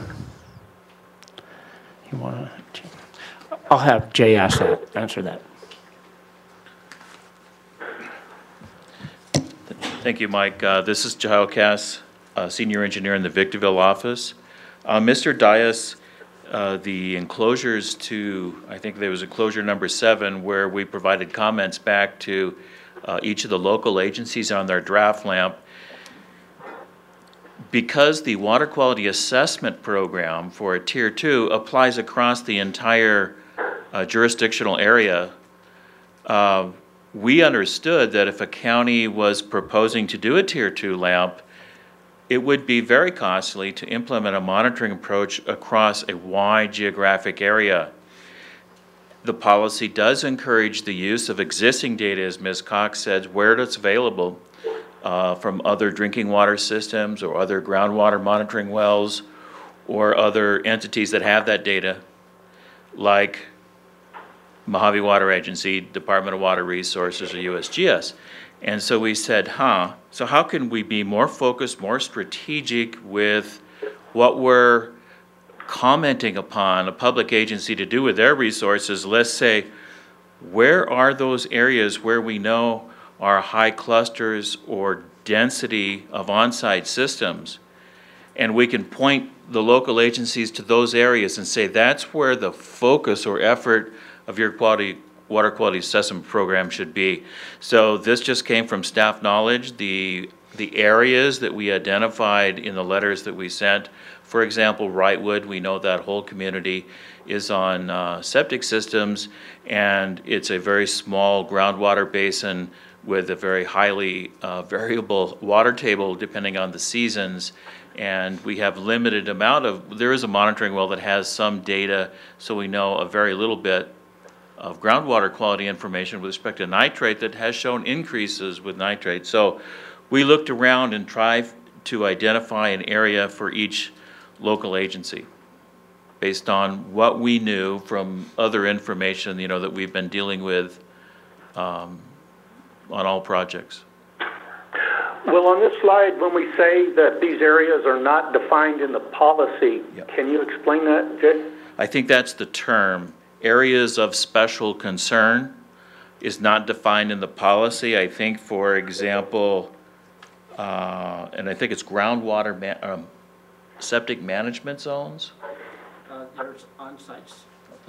You want to? I'll have Jay answer that. Thank you, Mike. This is Jahal Cass, Senior Engineer in the Victorville office. Mr. Dias, the enclosures to, I think there was enclosure number 7, where we provided comments back to each of the local agencies on their draft LAMP. Because the water quality assessment program for a Tier 2 applies across the entire jurisdictional area, we understood that if a county was proposing to do a Tier 2 LAMP, it would be very costly to implement a monitoring approach across a wide geographic area. The policy does encourage the use of existing data, as Ms. Cox said, where it's available from other drinking water systems or other groundwater monitoring wells or other entities that have that data, like Mojave Water Agency, Department of Water Resources, or USGS. And so we said, so how can we be more focused, more strategic with what we're commenting upon a public agency to do with their resources? Let's say, where are those areas where we know are high clusters or density of on-site systems? And we can point the local agencies to those areas and say, that's where the focus or effort of your water quality assessment program should be. So this just came from staff knowledge. The areas that we identified in the letters that we sent, for example, Wrightwood, we know that whole community is on septic systems, and it's a very small groundwater basin with a very highly variable water table depending on the seasons. And we have limited amount of, there is a monitoring well that has some data, so we know a very little bit of groundwater quality information with respect to nitrate that has shown increases with nitrate. So we looked around and tried to identify an area for each local agency based on what we knew from other information, that we've been dealing with on all projects. Well, on this slide, when we say that these areas are not defined in the policy, Can you explain that, Jay? I think that's the term. Areas of special concern is not defined in the policy. I think, for example, and I think it's groundwater septic management zones. There's on-sites.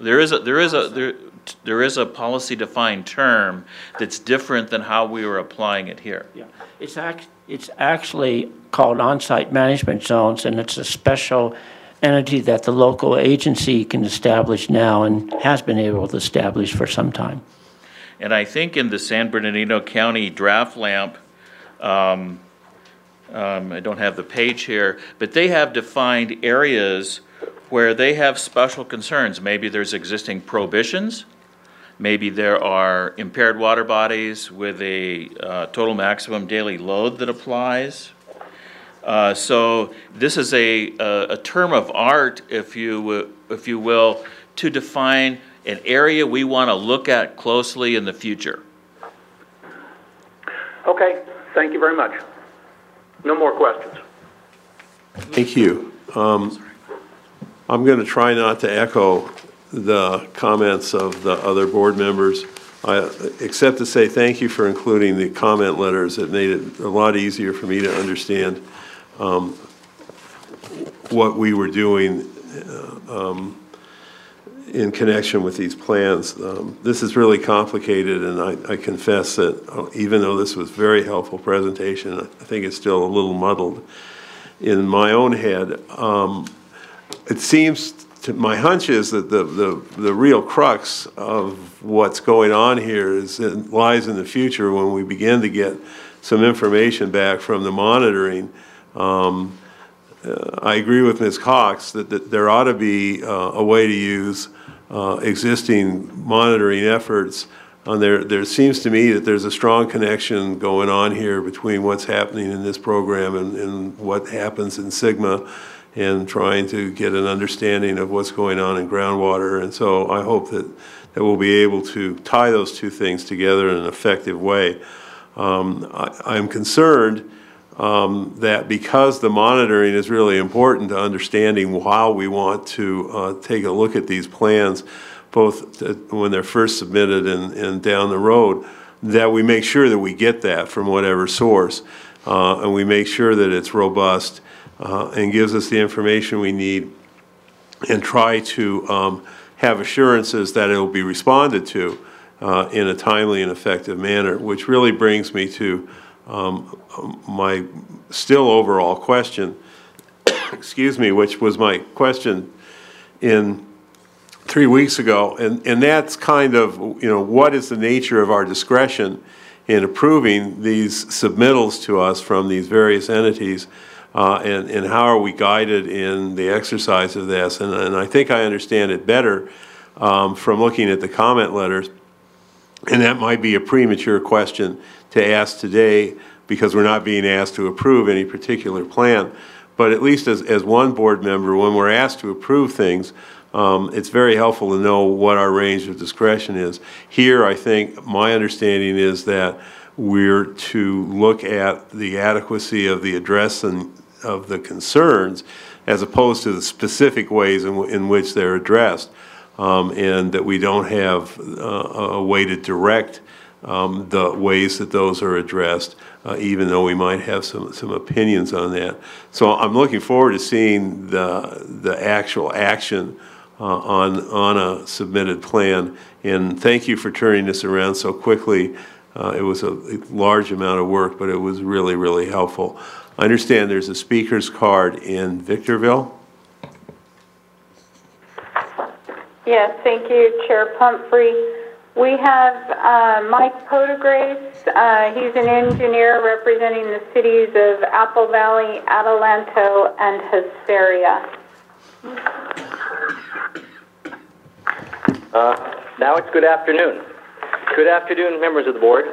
There is a policy-defined term that's different than how we were applying it here. Yeah, it's actually called on-site management zones, and it's a special entity that the local agency can establish now and has been able to establish for some time. And I think in the San Bernardino County draft lamp, I don't have the page here, but they have defined areas where they have special concerns. Maybe there's existing prohibitions. Maybe there are impaired water bodies with a total maximum daily load that applies. So this is a term of art, if you will, to define an area we want to look at closely in the future. Okay, thank you very much. No more questions. Thank you. I'm going to try not to echo the comments of the other board members, except to say thank you for including the comment letters. It made it a lot easier for me to understand what we were doing in connection with these plans. This is really complicated, and I confess that even though this was a very helpful presentation, I think it's still a little muddled in my own head. It seems to, my hunch is that the real crux of what's going on here lies in the future when we begin to get some information back from the monitoring. I agree with Ms. Cox that there ought to be a way to use existing monitoring efforts. There seems to me that there's a strong connection going on here between what's happening in this program and what happens in Sigma, and trying to get an understanding of what's going on in groundwater. And so I hope that we'll be able to tie those two things together in an effective way. I'm concerned that because the monitoring is really important to understanding how we want to take a look at these plans, both when they're first submitted and down the road, that we make sure that we get that from whatever source, and we make sure that it's robust and gives us the information we need, and try to have assurances that it will be responded to in a timely and effective manner, which really brings me to my still overall question, excuse me, which was my question in 3 weeks ago, and that's kind of, what is the nature of our discretion in approving these submittals to us from these various entities, and how are we guided in the exercise of this? And I think I understand it better from looking at the comment letters, and that might be a premature question to ask today because we're not being asked to approve any particular plan. But at least as one board member, when we're asked to approve things, it's very helpful to know what our range of discretion is. Here, I think my understanding is that we're to look at the adequacy of the address and of the concerns as opposed to the specific ways in which they're addressed, and that we don't have a way to direct the ways that those are addressed, even though we might have some opinions on that. So I'm looking forward to seeing the actual action on a submitted plan, and thank you for turning this around so quickly. It was a large amount of work, but it was really, really helpful. I understand there's a speaker's card in Victorville. Yes, thank you, Chair Pumphrey. We have Mike Podegrace. He's an engineer representing the cities of Apple Valley, Adelanto, and Hesperia. Now it's good afternoon. Good afternoon, members of the board.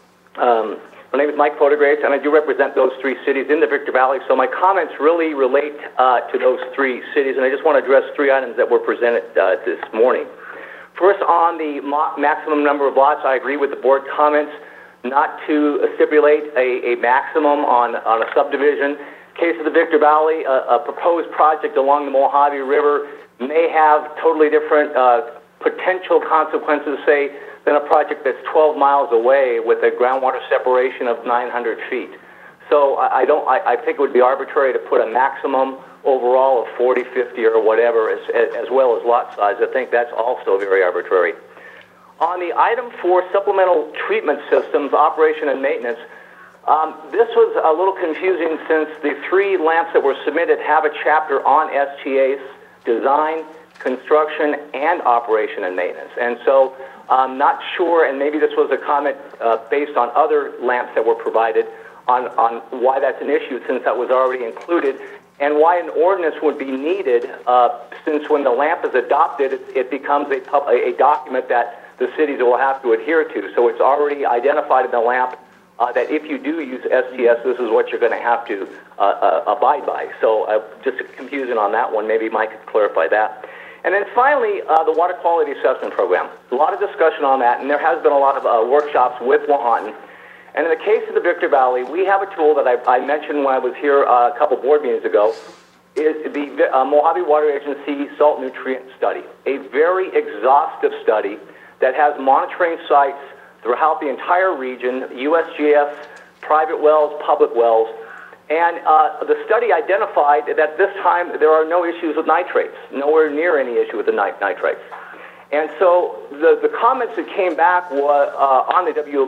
My name is Mike Podegrace, and I do represent those 3 cities in the Victor Valley, so my comments really relate to those 3 cities, and I just want to address 3 items that were presented this morning. First, on the maximum number of lots, I agree with the board comments not to stipulate a maximum on a subdivision. Case of the Victor Valley, a proposed project along the Mojave River may have totally different potential consequences, say, than a project that's 12 miles away with a groundwater separation of 900 feet. So I think it would be arbitrary to put a maximum overall of 40, 50, or whatever, as well as lot size. I think that's also very arbitrary. On the item for supplemental treatment systems, operation and maintenance, this was a little confusing since the 3 lamps that were submitted have a chapter on STA's design, construction, and operation and maintenance. And so I'm not sure, and maybe this was a comment based on other lamps that were provided on why that's an issue since that was already included, and why an ordinance would be needed since when the lamp is adopted, it becomes a document that the cities will have to adhere to. So it's already identified in the lamp that if you do use STS, this is what you're going to have to abide by. So just confusing on that one. Maybe Mike could clarify that. And then finally, the Water Quality Assessment Program. A lot of discussion on that, and there has been a lot of workshops with Wahonton. And in the case of the Victor Valley, we have a tool that I mentioned when I was here a couple board meetings ago, is the Mojave Water Agency Salt Nutrient Study, a very exhaustive study that has monitoring sites throughout the entire region, USGS, private wells, public wells, and the study identified that this time there are no issues with nitrates, nowhere near any issue with the nitrates. And so the comments that came back on the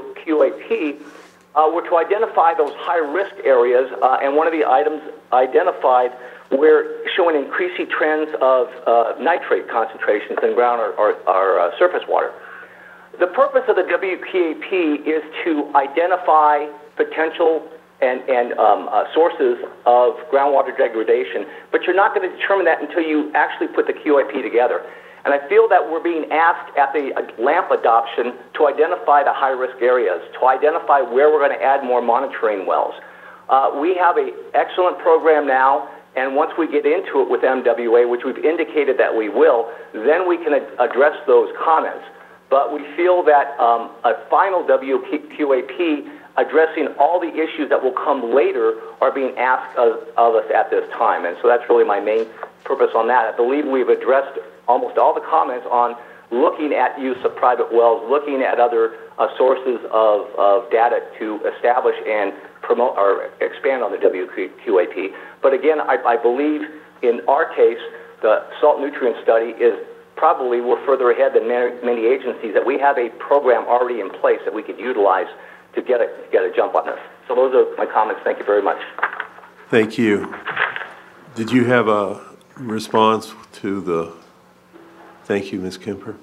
WQAP were to identify those high-risk areas, and one of the items identified were showing increasing trends of nitrate concentrations in ground or surface water. The purpose of the WQAP is to identify potential and sources of groundwater degradation, but you're not going to determine that until you actually put the QAP together. And I feel that we're being asked at the LAMP adoption to identify the high-risk areas, to identify where we're going to add more monitoring wells. We have an excellent program now, and once we get into it with MWA, which we've indicated that we will, then we can address those comments. But we feel that a final WQAP addressing all the issues that will come later are being asked of us at this time. And so that's really my main purpose on that. I believe we've addressed almost all the comments on looking at use of private wells, looking at other sources of data to establish and promote or expand on the WQAP. But again, I believe in our case, the salt nutrient study is probably we're further ahead than many agencies, that we have a program already in place that we could utilize to get a jump on this. So those are my comments. Thank you very much. Thank you. Did you have a response to the, thank you, Ms. Kemper?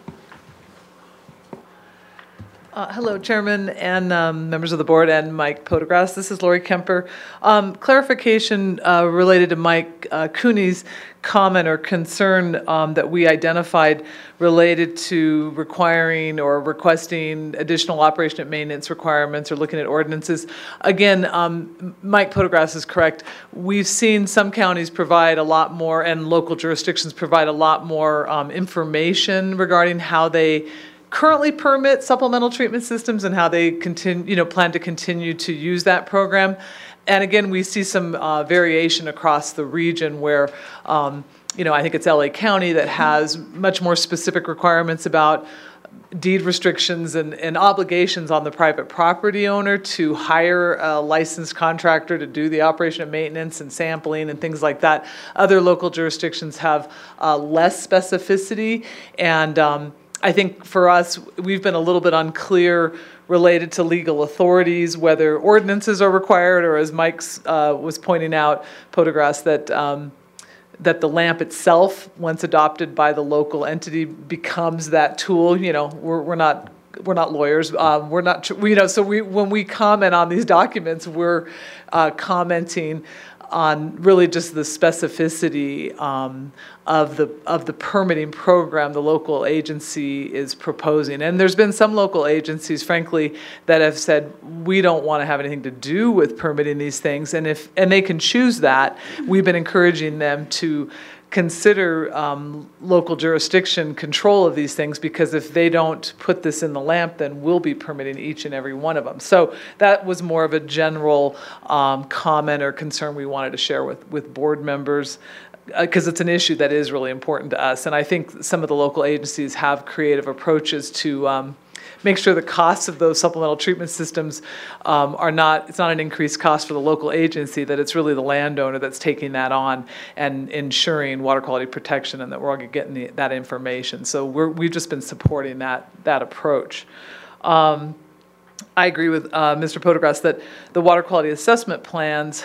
Hello, Chairman and members of the board and Mike Podegrass. This is Lori Kemper. Clarification related to Mike Cooney's comment or concern that we identified related to requiring or requesting additional operation and maintenance requirements or looking at ordinances. Again, Mike Podegrass is correct. We've seen some counties provide a lot more, and local jurisdictions provide a lot more information regarding how they currently permit supplemental treatment systems and how they plan to continue to use that program. And again, we see some variation across the region where, I think it's LA County that has much more specific requirements about deed restrictions and obligations on the private property owner to hire a licensed contractor to do the operation and maintenance and sampling and things like that. Other local jurisdictions have less specificity, and I think for us, we've been a little bit unclear related to legal authorities, whether ordinances are required, or as Mike was pointing out, Podegrass, that the LAMP itself, once adopted by the local entity, becomes that tool. We're not lawyers. We're not. So when we comment on these documents, we're commenting really just the specificity of the permitting program the local agency is proposing. And there's been some local agencies, frankly, that have said, we don't want to have anything to do with permitting these things. And they can choose that. We've been encouraging them to consider local jurisdiction control of these things, because if they don't put this in the LAMP, then we'll be permitting each and every one of them. So that was more of a general comment or concern we wanted to share with board members, because it's an issue that is really important to us. And I think some of the local agencies have creative approaches to make sure the costs of those supplemental treatment systems it's not an increased cost for the local agency, that it's really the landowner that's taking that on and ensuring water quality protection, and that we're all getting that information. So we've just been supporting that approach. I agree with Mr. Podergras that the water quality assessment plans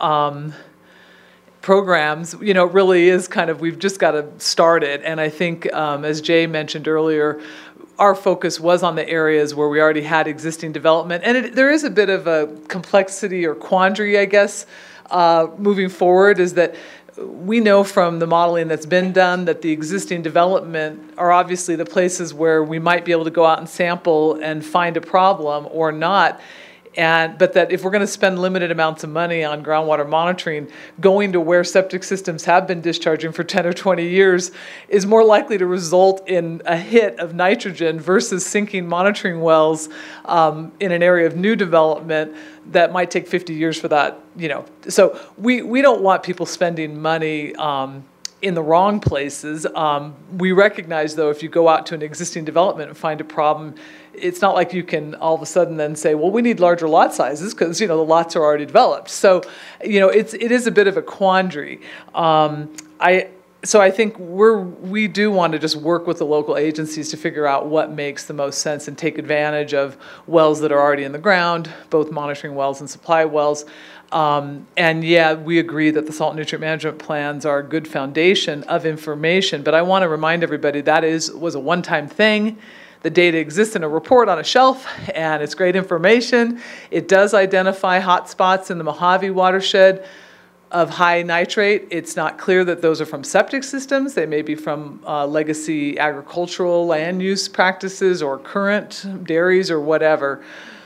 programs, really is kind of, we've just got to start it. And I think, as Jay mentioned earlier, our focus was on the areas where we already had existing development. And there is a bit of a complexity or quandary, I guess, moving forward, is that we know from the modeling that's been done that the existing development are obviously the places where we might be able to go out and sample and find a problem or not. But that if we're going to spend limited amounts of money on groundwater monitoring, going to where septic systems have been discharging for 10 or 20 years is more likely to result in a hit of nitrogen versus sinking monitoring wells in an area of new development that might take 50 years for that. So we don't want people spending money in the wrong places. We recognize, though, if you go out to an existing development and find a problem, it's not like you can all of a sudden then say, well, we need larger lot sizes, because the lots are already developed. So it is a bit of a quandary. So I think we do want to just work with the local agencies to figure out what makes the most sense and take advantage of wells that are already in the ground, both monitoring wells and supply wells. And yeah, we agree that the salt and nutrient management plans are a good foundation of information, but I want to remind everybody that was a one-time thing. The data exists in a report on a shelf, and it's great information. It does identify hot spots in the Mojave watershed of high nitrate. It's not clear that those are from septic systems. They may be from legacy agricultural land use practices or current dairies or whatever.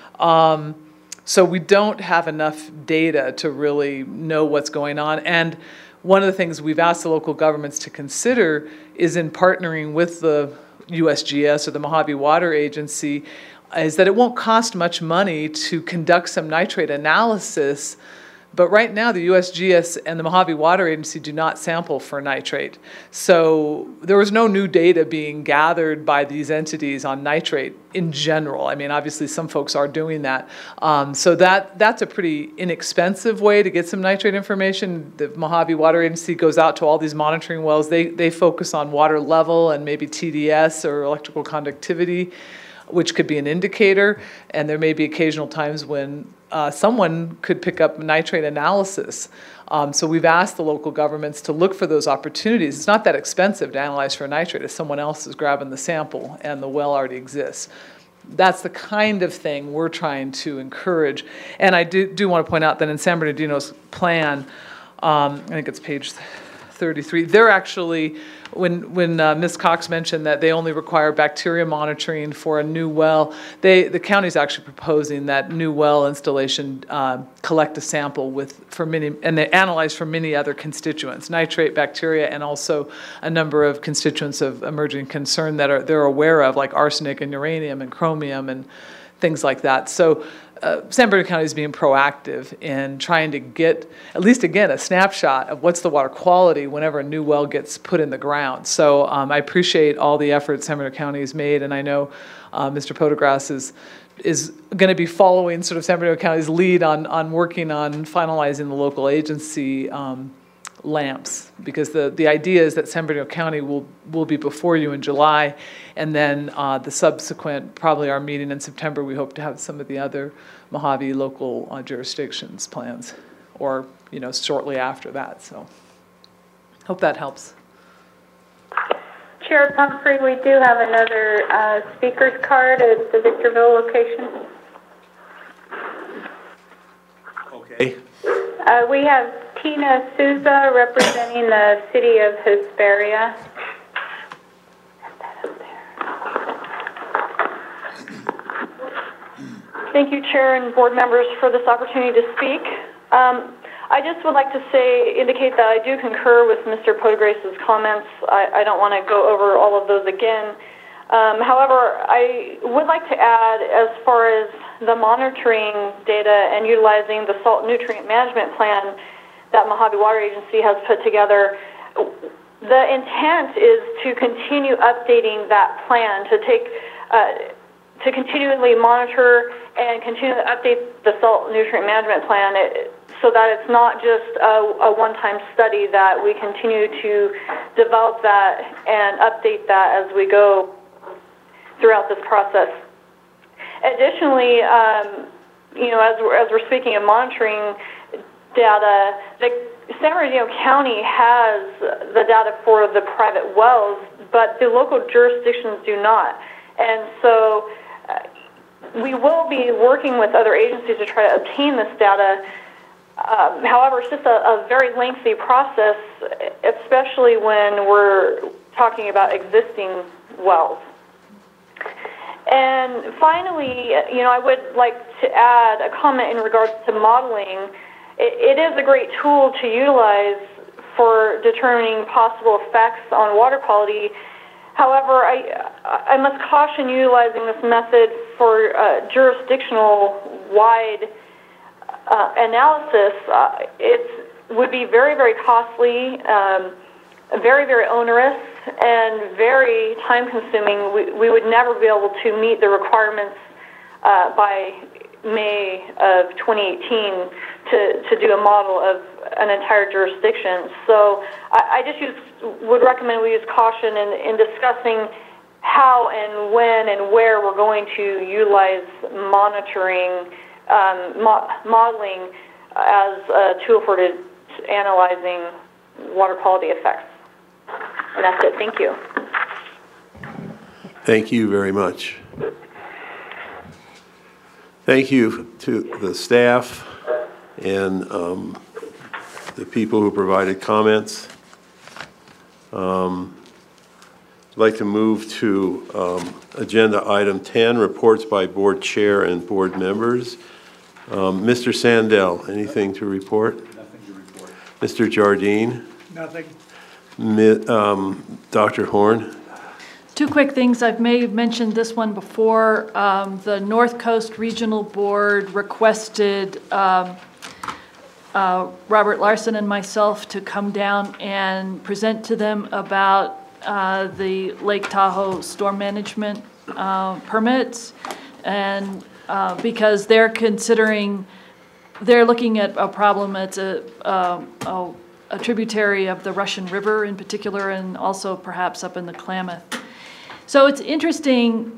So we don't have enough data to really know what's going on. And one of the things we've asked the local governments to consider is, in partnering with the USGS or the Mojave Water Agency, is that it won't cost much money to conduct some nitrate analysis. But right now, the USGS and the Mojave Water Agency do not sample for nitrate. So there was no new data being gathered by these entities on nitrate in general. I mean, obviously, some folks are doing that. So that's a pretty inexpensive way to get some nitrate information. The Mojave Water Agency goes out to all these monitoring wells. They focus on water level and maybe TDS or electrical conductivity, which could be an indicator. And there may be occasional times when someone could pick up nitrate analysis. So we've asked the local governments to look for those opportunities. It's not that expensive to analyze for nitrate if someone else is grabbing the sample and the well already exists. That's the kind of thing we're trying to encourage. And I do want to point out that in San Bernardino's plan, I think it's page 33, they're actually, when Ms. Cox mentioned that they only require bacteria monitoring for a new well, the county's actually proposing that new well installation collect a sample and they analyze for many other constituents, nitrate, bacteria, and also a number of constituents of emerging concern that they're aware of, like arsenic and uranium and chromium and things like that. So San Bernardino County is being proactive in trying to get, at least again, a snapshot of what's the water quality whenever a new well gets put in the ground. So I appreciate all the efforts San Bernardino County has made, and I know Mr. Podergras is going to be following sort of San Bernardino County's lead on working on finalizing the local agency LAMPs, because the idea is that San Bernardino County will be before you in July, and then the subsequent, probably our meeting in September, we hope to have some of the other Mojave local jurisdictions plans, or shortly after that. So hope that helps. Chair Pumphrey, we do have another speaker's card at the Victorville location. Okay. We have Tina Souza, representing the city of Hesperia. Thank you, Chair and board members, for this opportunity to speak. I just would like to indicate that I do concur with Mr. Podegrace's comments. I don't want to go over all of those again. However, I would like to add, as far as the monitoring data and utilizing the salt nutrient management plan that Mojave Water Agency has put together, the intent is to continue updating that plan, to continually monitor and continue to update the salt nutrient management plan so that it's not just a one-time study, that we continue to develop that and update that as we go throughout this process. Additionally, as we're speaking of monitoring data, San Bernardino County has the data for the private wells, but the local jurisdictions do not. And so we will be working with other agencies to try to obtain this data. However, it's just a very lengthy process, especially when we're talking about existing wells. And finally, I would like to add a comment in regards to modeling. It is a great tool to utilize for determining possible effects on water quality. However, I must caution utilizing this method for jurisdictional-wide analysis. It would be very, very costly, very, very onerous, and very time-consuming. We would never be able to meet the requirements by May of 2018 to do a model of an entire jurisdiction. So I just would recommend we use caution in discussing how and when and where we're going to utilize monitoring, modeling as a tool for analyzing water quality effects. And that's it. Thank you. Thank you very much. Thank you to the staff and the people who provided comments. I'd like to move to agenda item 10, reports by board chair and board members. Mr. Sandell, anything to report? Nothing to report. Mr. Jardine? Nothing. Dr. Horn? Two quick things. I may have mentioned this one before. The North Coast Regional Board requested Robert Larson and myself to come down and present to them about the Lake Tahoe storm management permits, and because they're looking at a problem. It's a tributary of the Russian River in particular, and also perhaps up in the Klamath. So it's interesting,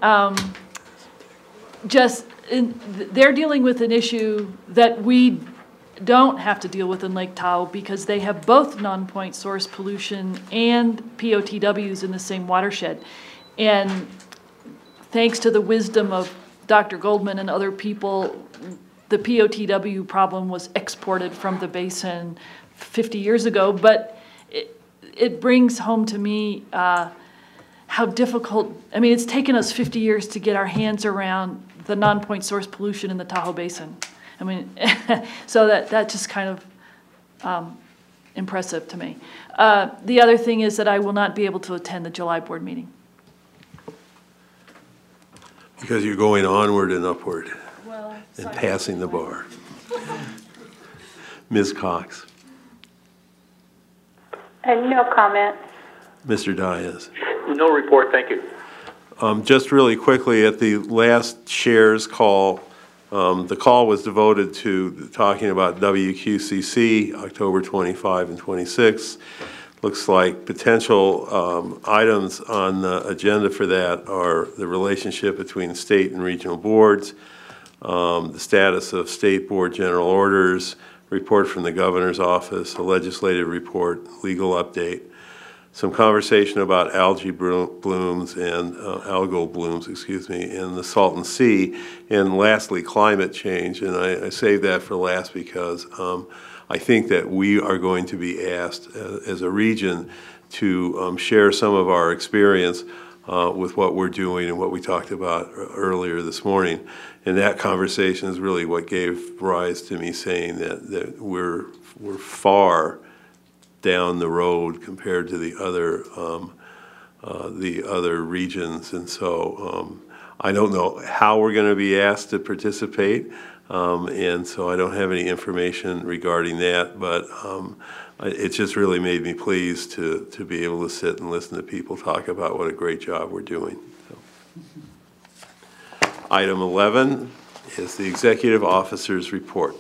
they're dealing with an issue that we don't have to deal with in Lake Tahoe, because they have both non-point source pollution and POTWs in the same watershed. And thanks to the wisdom of Dr. Goldman and other people, the POTW problem was exported from the basin 50 years ago, but it brings home to me how difficult, it's taken us 50 years to get our hands around the non-point source pollution in the Tahoe Basin. So that just kind of impressive to me. The other thing is that I will not be able to attend the July board meeting. Because you're going onward and upward and passing the bar. Ms. Cox. And no comment. Mr. Diaz. No report, thank you. Just really quickly, at the last shares call, the call was devoted to talking about WQCC, October 25 and 26. Looks like potential items on the agenda for that are the relationship between state and regional boards, the status of state board general orders, report from the governor's office, a legislative report, legal update. some conversation about algae blooms and algal blooms, excuse me, in the Salton Sea, and lastly, climate change. And I saved that for last because I think that we are going to be asked as a region to share some of our experience with what we're doing and what we talked about earlier this morning. And that conversation is really what gave rise to me saying that we're far down the road compared to the other regions. And so I don't know how we're going to be asked to participate, and so I don't have any information regarding that, but it just really made me pleased to be able to sit and listen to people talk about what a great job we're doing. So. Item 11 is the Executive Officer's Report.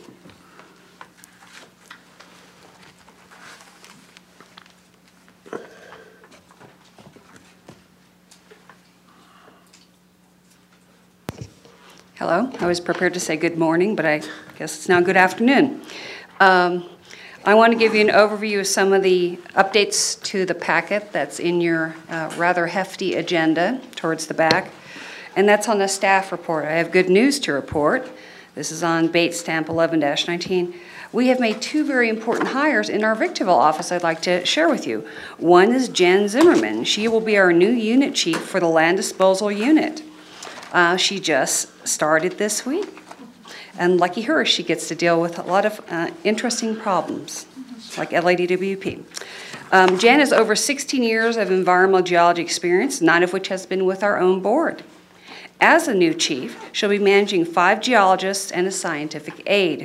Hello. I was prepared to say good morning, but I guess it's now good afternoon. I want to give you an overview of some of the updates to the packet that's in your rather hefty agenda towards the back, and that's on the staff report. I have good news to report. This is on Bates Stamp 11-19. We have made two very important hires in our Victorville office I'd like to share with you. One is Jen Zimmerman. She will be our new unit chief for the land disposal unit. She just started this week. And lucky her, she gets to deal with a lot of interesting problems, like LADWP. Jan has over 16 years of environmental geology experience, 9 of which has been with our own board. As a new chief, she'll be managing 5 geologists and a scientific aide.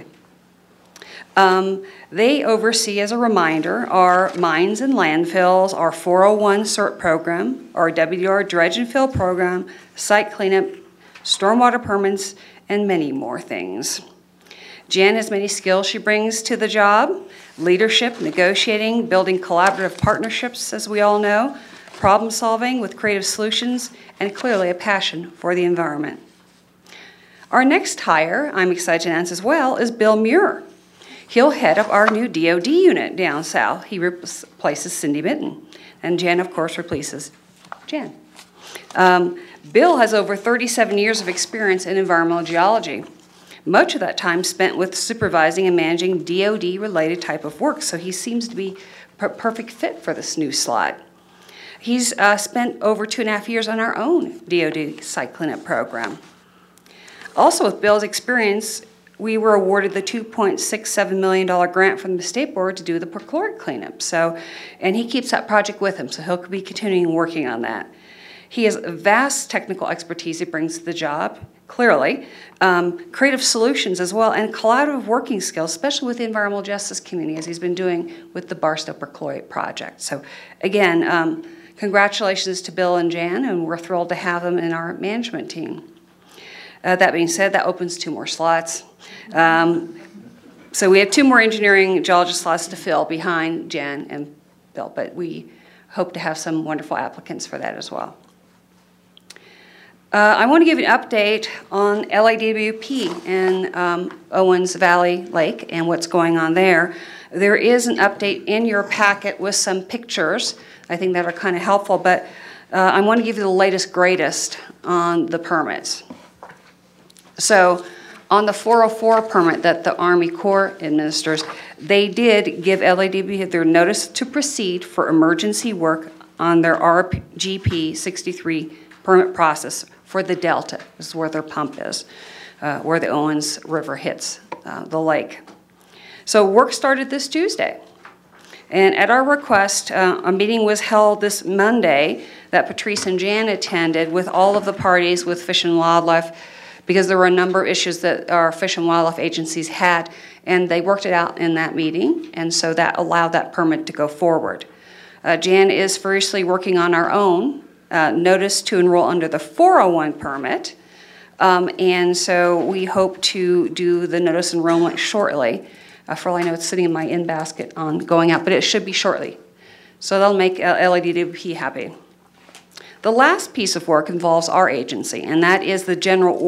They oversee, as a reminder, our mines and landfills, our 401 CERT program, our WDR dredge and fill program, site cleanup, stormwater permits, and many more things. Jan has many skills she brings to the job: leadership, negotiating, building collaborative partnerships, as we all know, problem solving with creative solutions, and clearly a passion for the environment. Our next hire, I'm excited to announce as well, is Bill Muir. He'll head up our new DOD unit down south. He replaces Cindy Minton. And Jan, of course, replaces Jan. Bill has over 37 years of experience in environmental geology. Much of that time spent with supervising and managing DOD-related type of work, so he seems to be a perfect fit for this new slot. He's spent over 2.5 years on our own DOD site cleanup program. Also, with Bill's experience, we were awarded the $2.67 million grant from the State Board to do the perchlorate cleanup. And he keeps that project with him, so he'll be continuing working on that. He has vast technical expertise he brings to the job, clearly, creative solutions as well, and collaborative working skills, especially with the environmental justice community, as he's been doing with the Barstow Perchlorate project. So again, congratulations to Bill and Jan, and we're thrilled to have them in our management team. That being said, that opens 2 more slots. So we have 2 more engineering geologist slots to fill behind Jan and Bill, but we hope to have some wonderful applicants for that as well. I want to give you an update on LADWP and Owens Valley Lake and what's going on there. There is an update in your packet with some pictures, I think, that are kind of helpful, but I want to give you the latest, greatest on the permits. So on the 404 permit that the Army Corps administers, they did give LADWP their notice to proceed for emergency work on their RGP 63 permit process for the Delta. This is where their pump is, where the Owens River hits the lake. So work started this Tuesday. And at our request, a meeting was held this Monday that Patrice and Jan attended with all of the parties with Fish and Wildlife, because there were a number of issues that our Fish and Wildlife agencies had, and they worked it out in that meeting, and so that allowed that permit to go forward. Jan is furiously working on our own notice to enroll under the 401 permit, and so we hope to do the notice enrollment shortly. For all I know, it's sitting in my in-basket on going out, but it should be shortly. So that'll make LADWP happy. The last piece of work involves our agency, and that is the general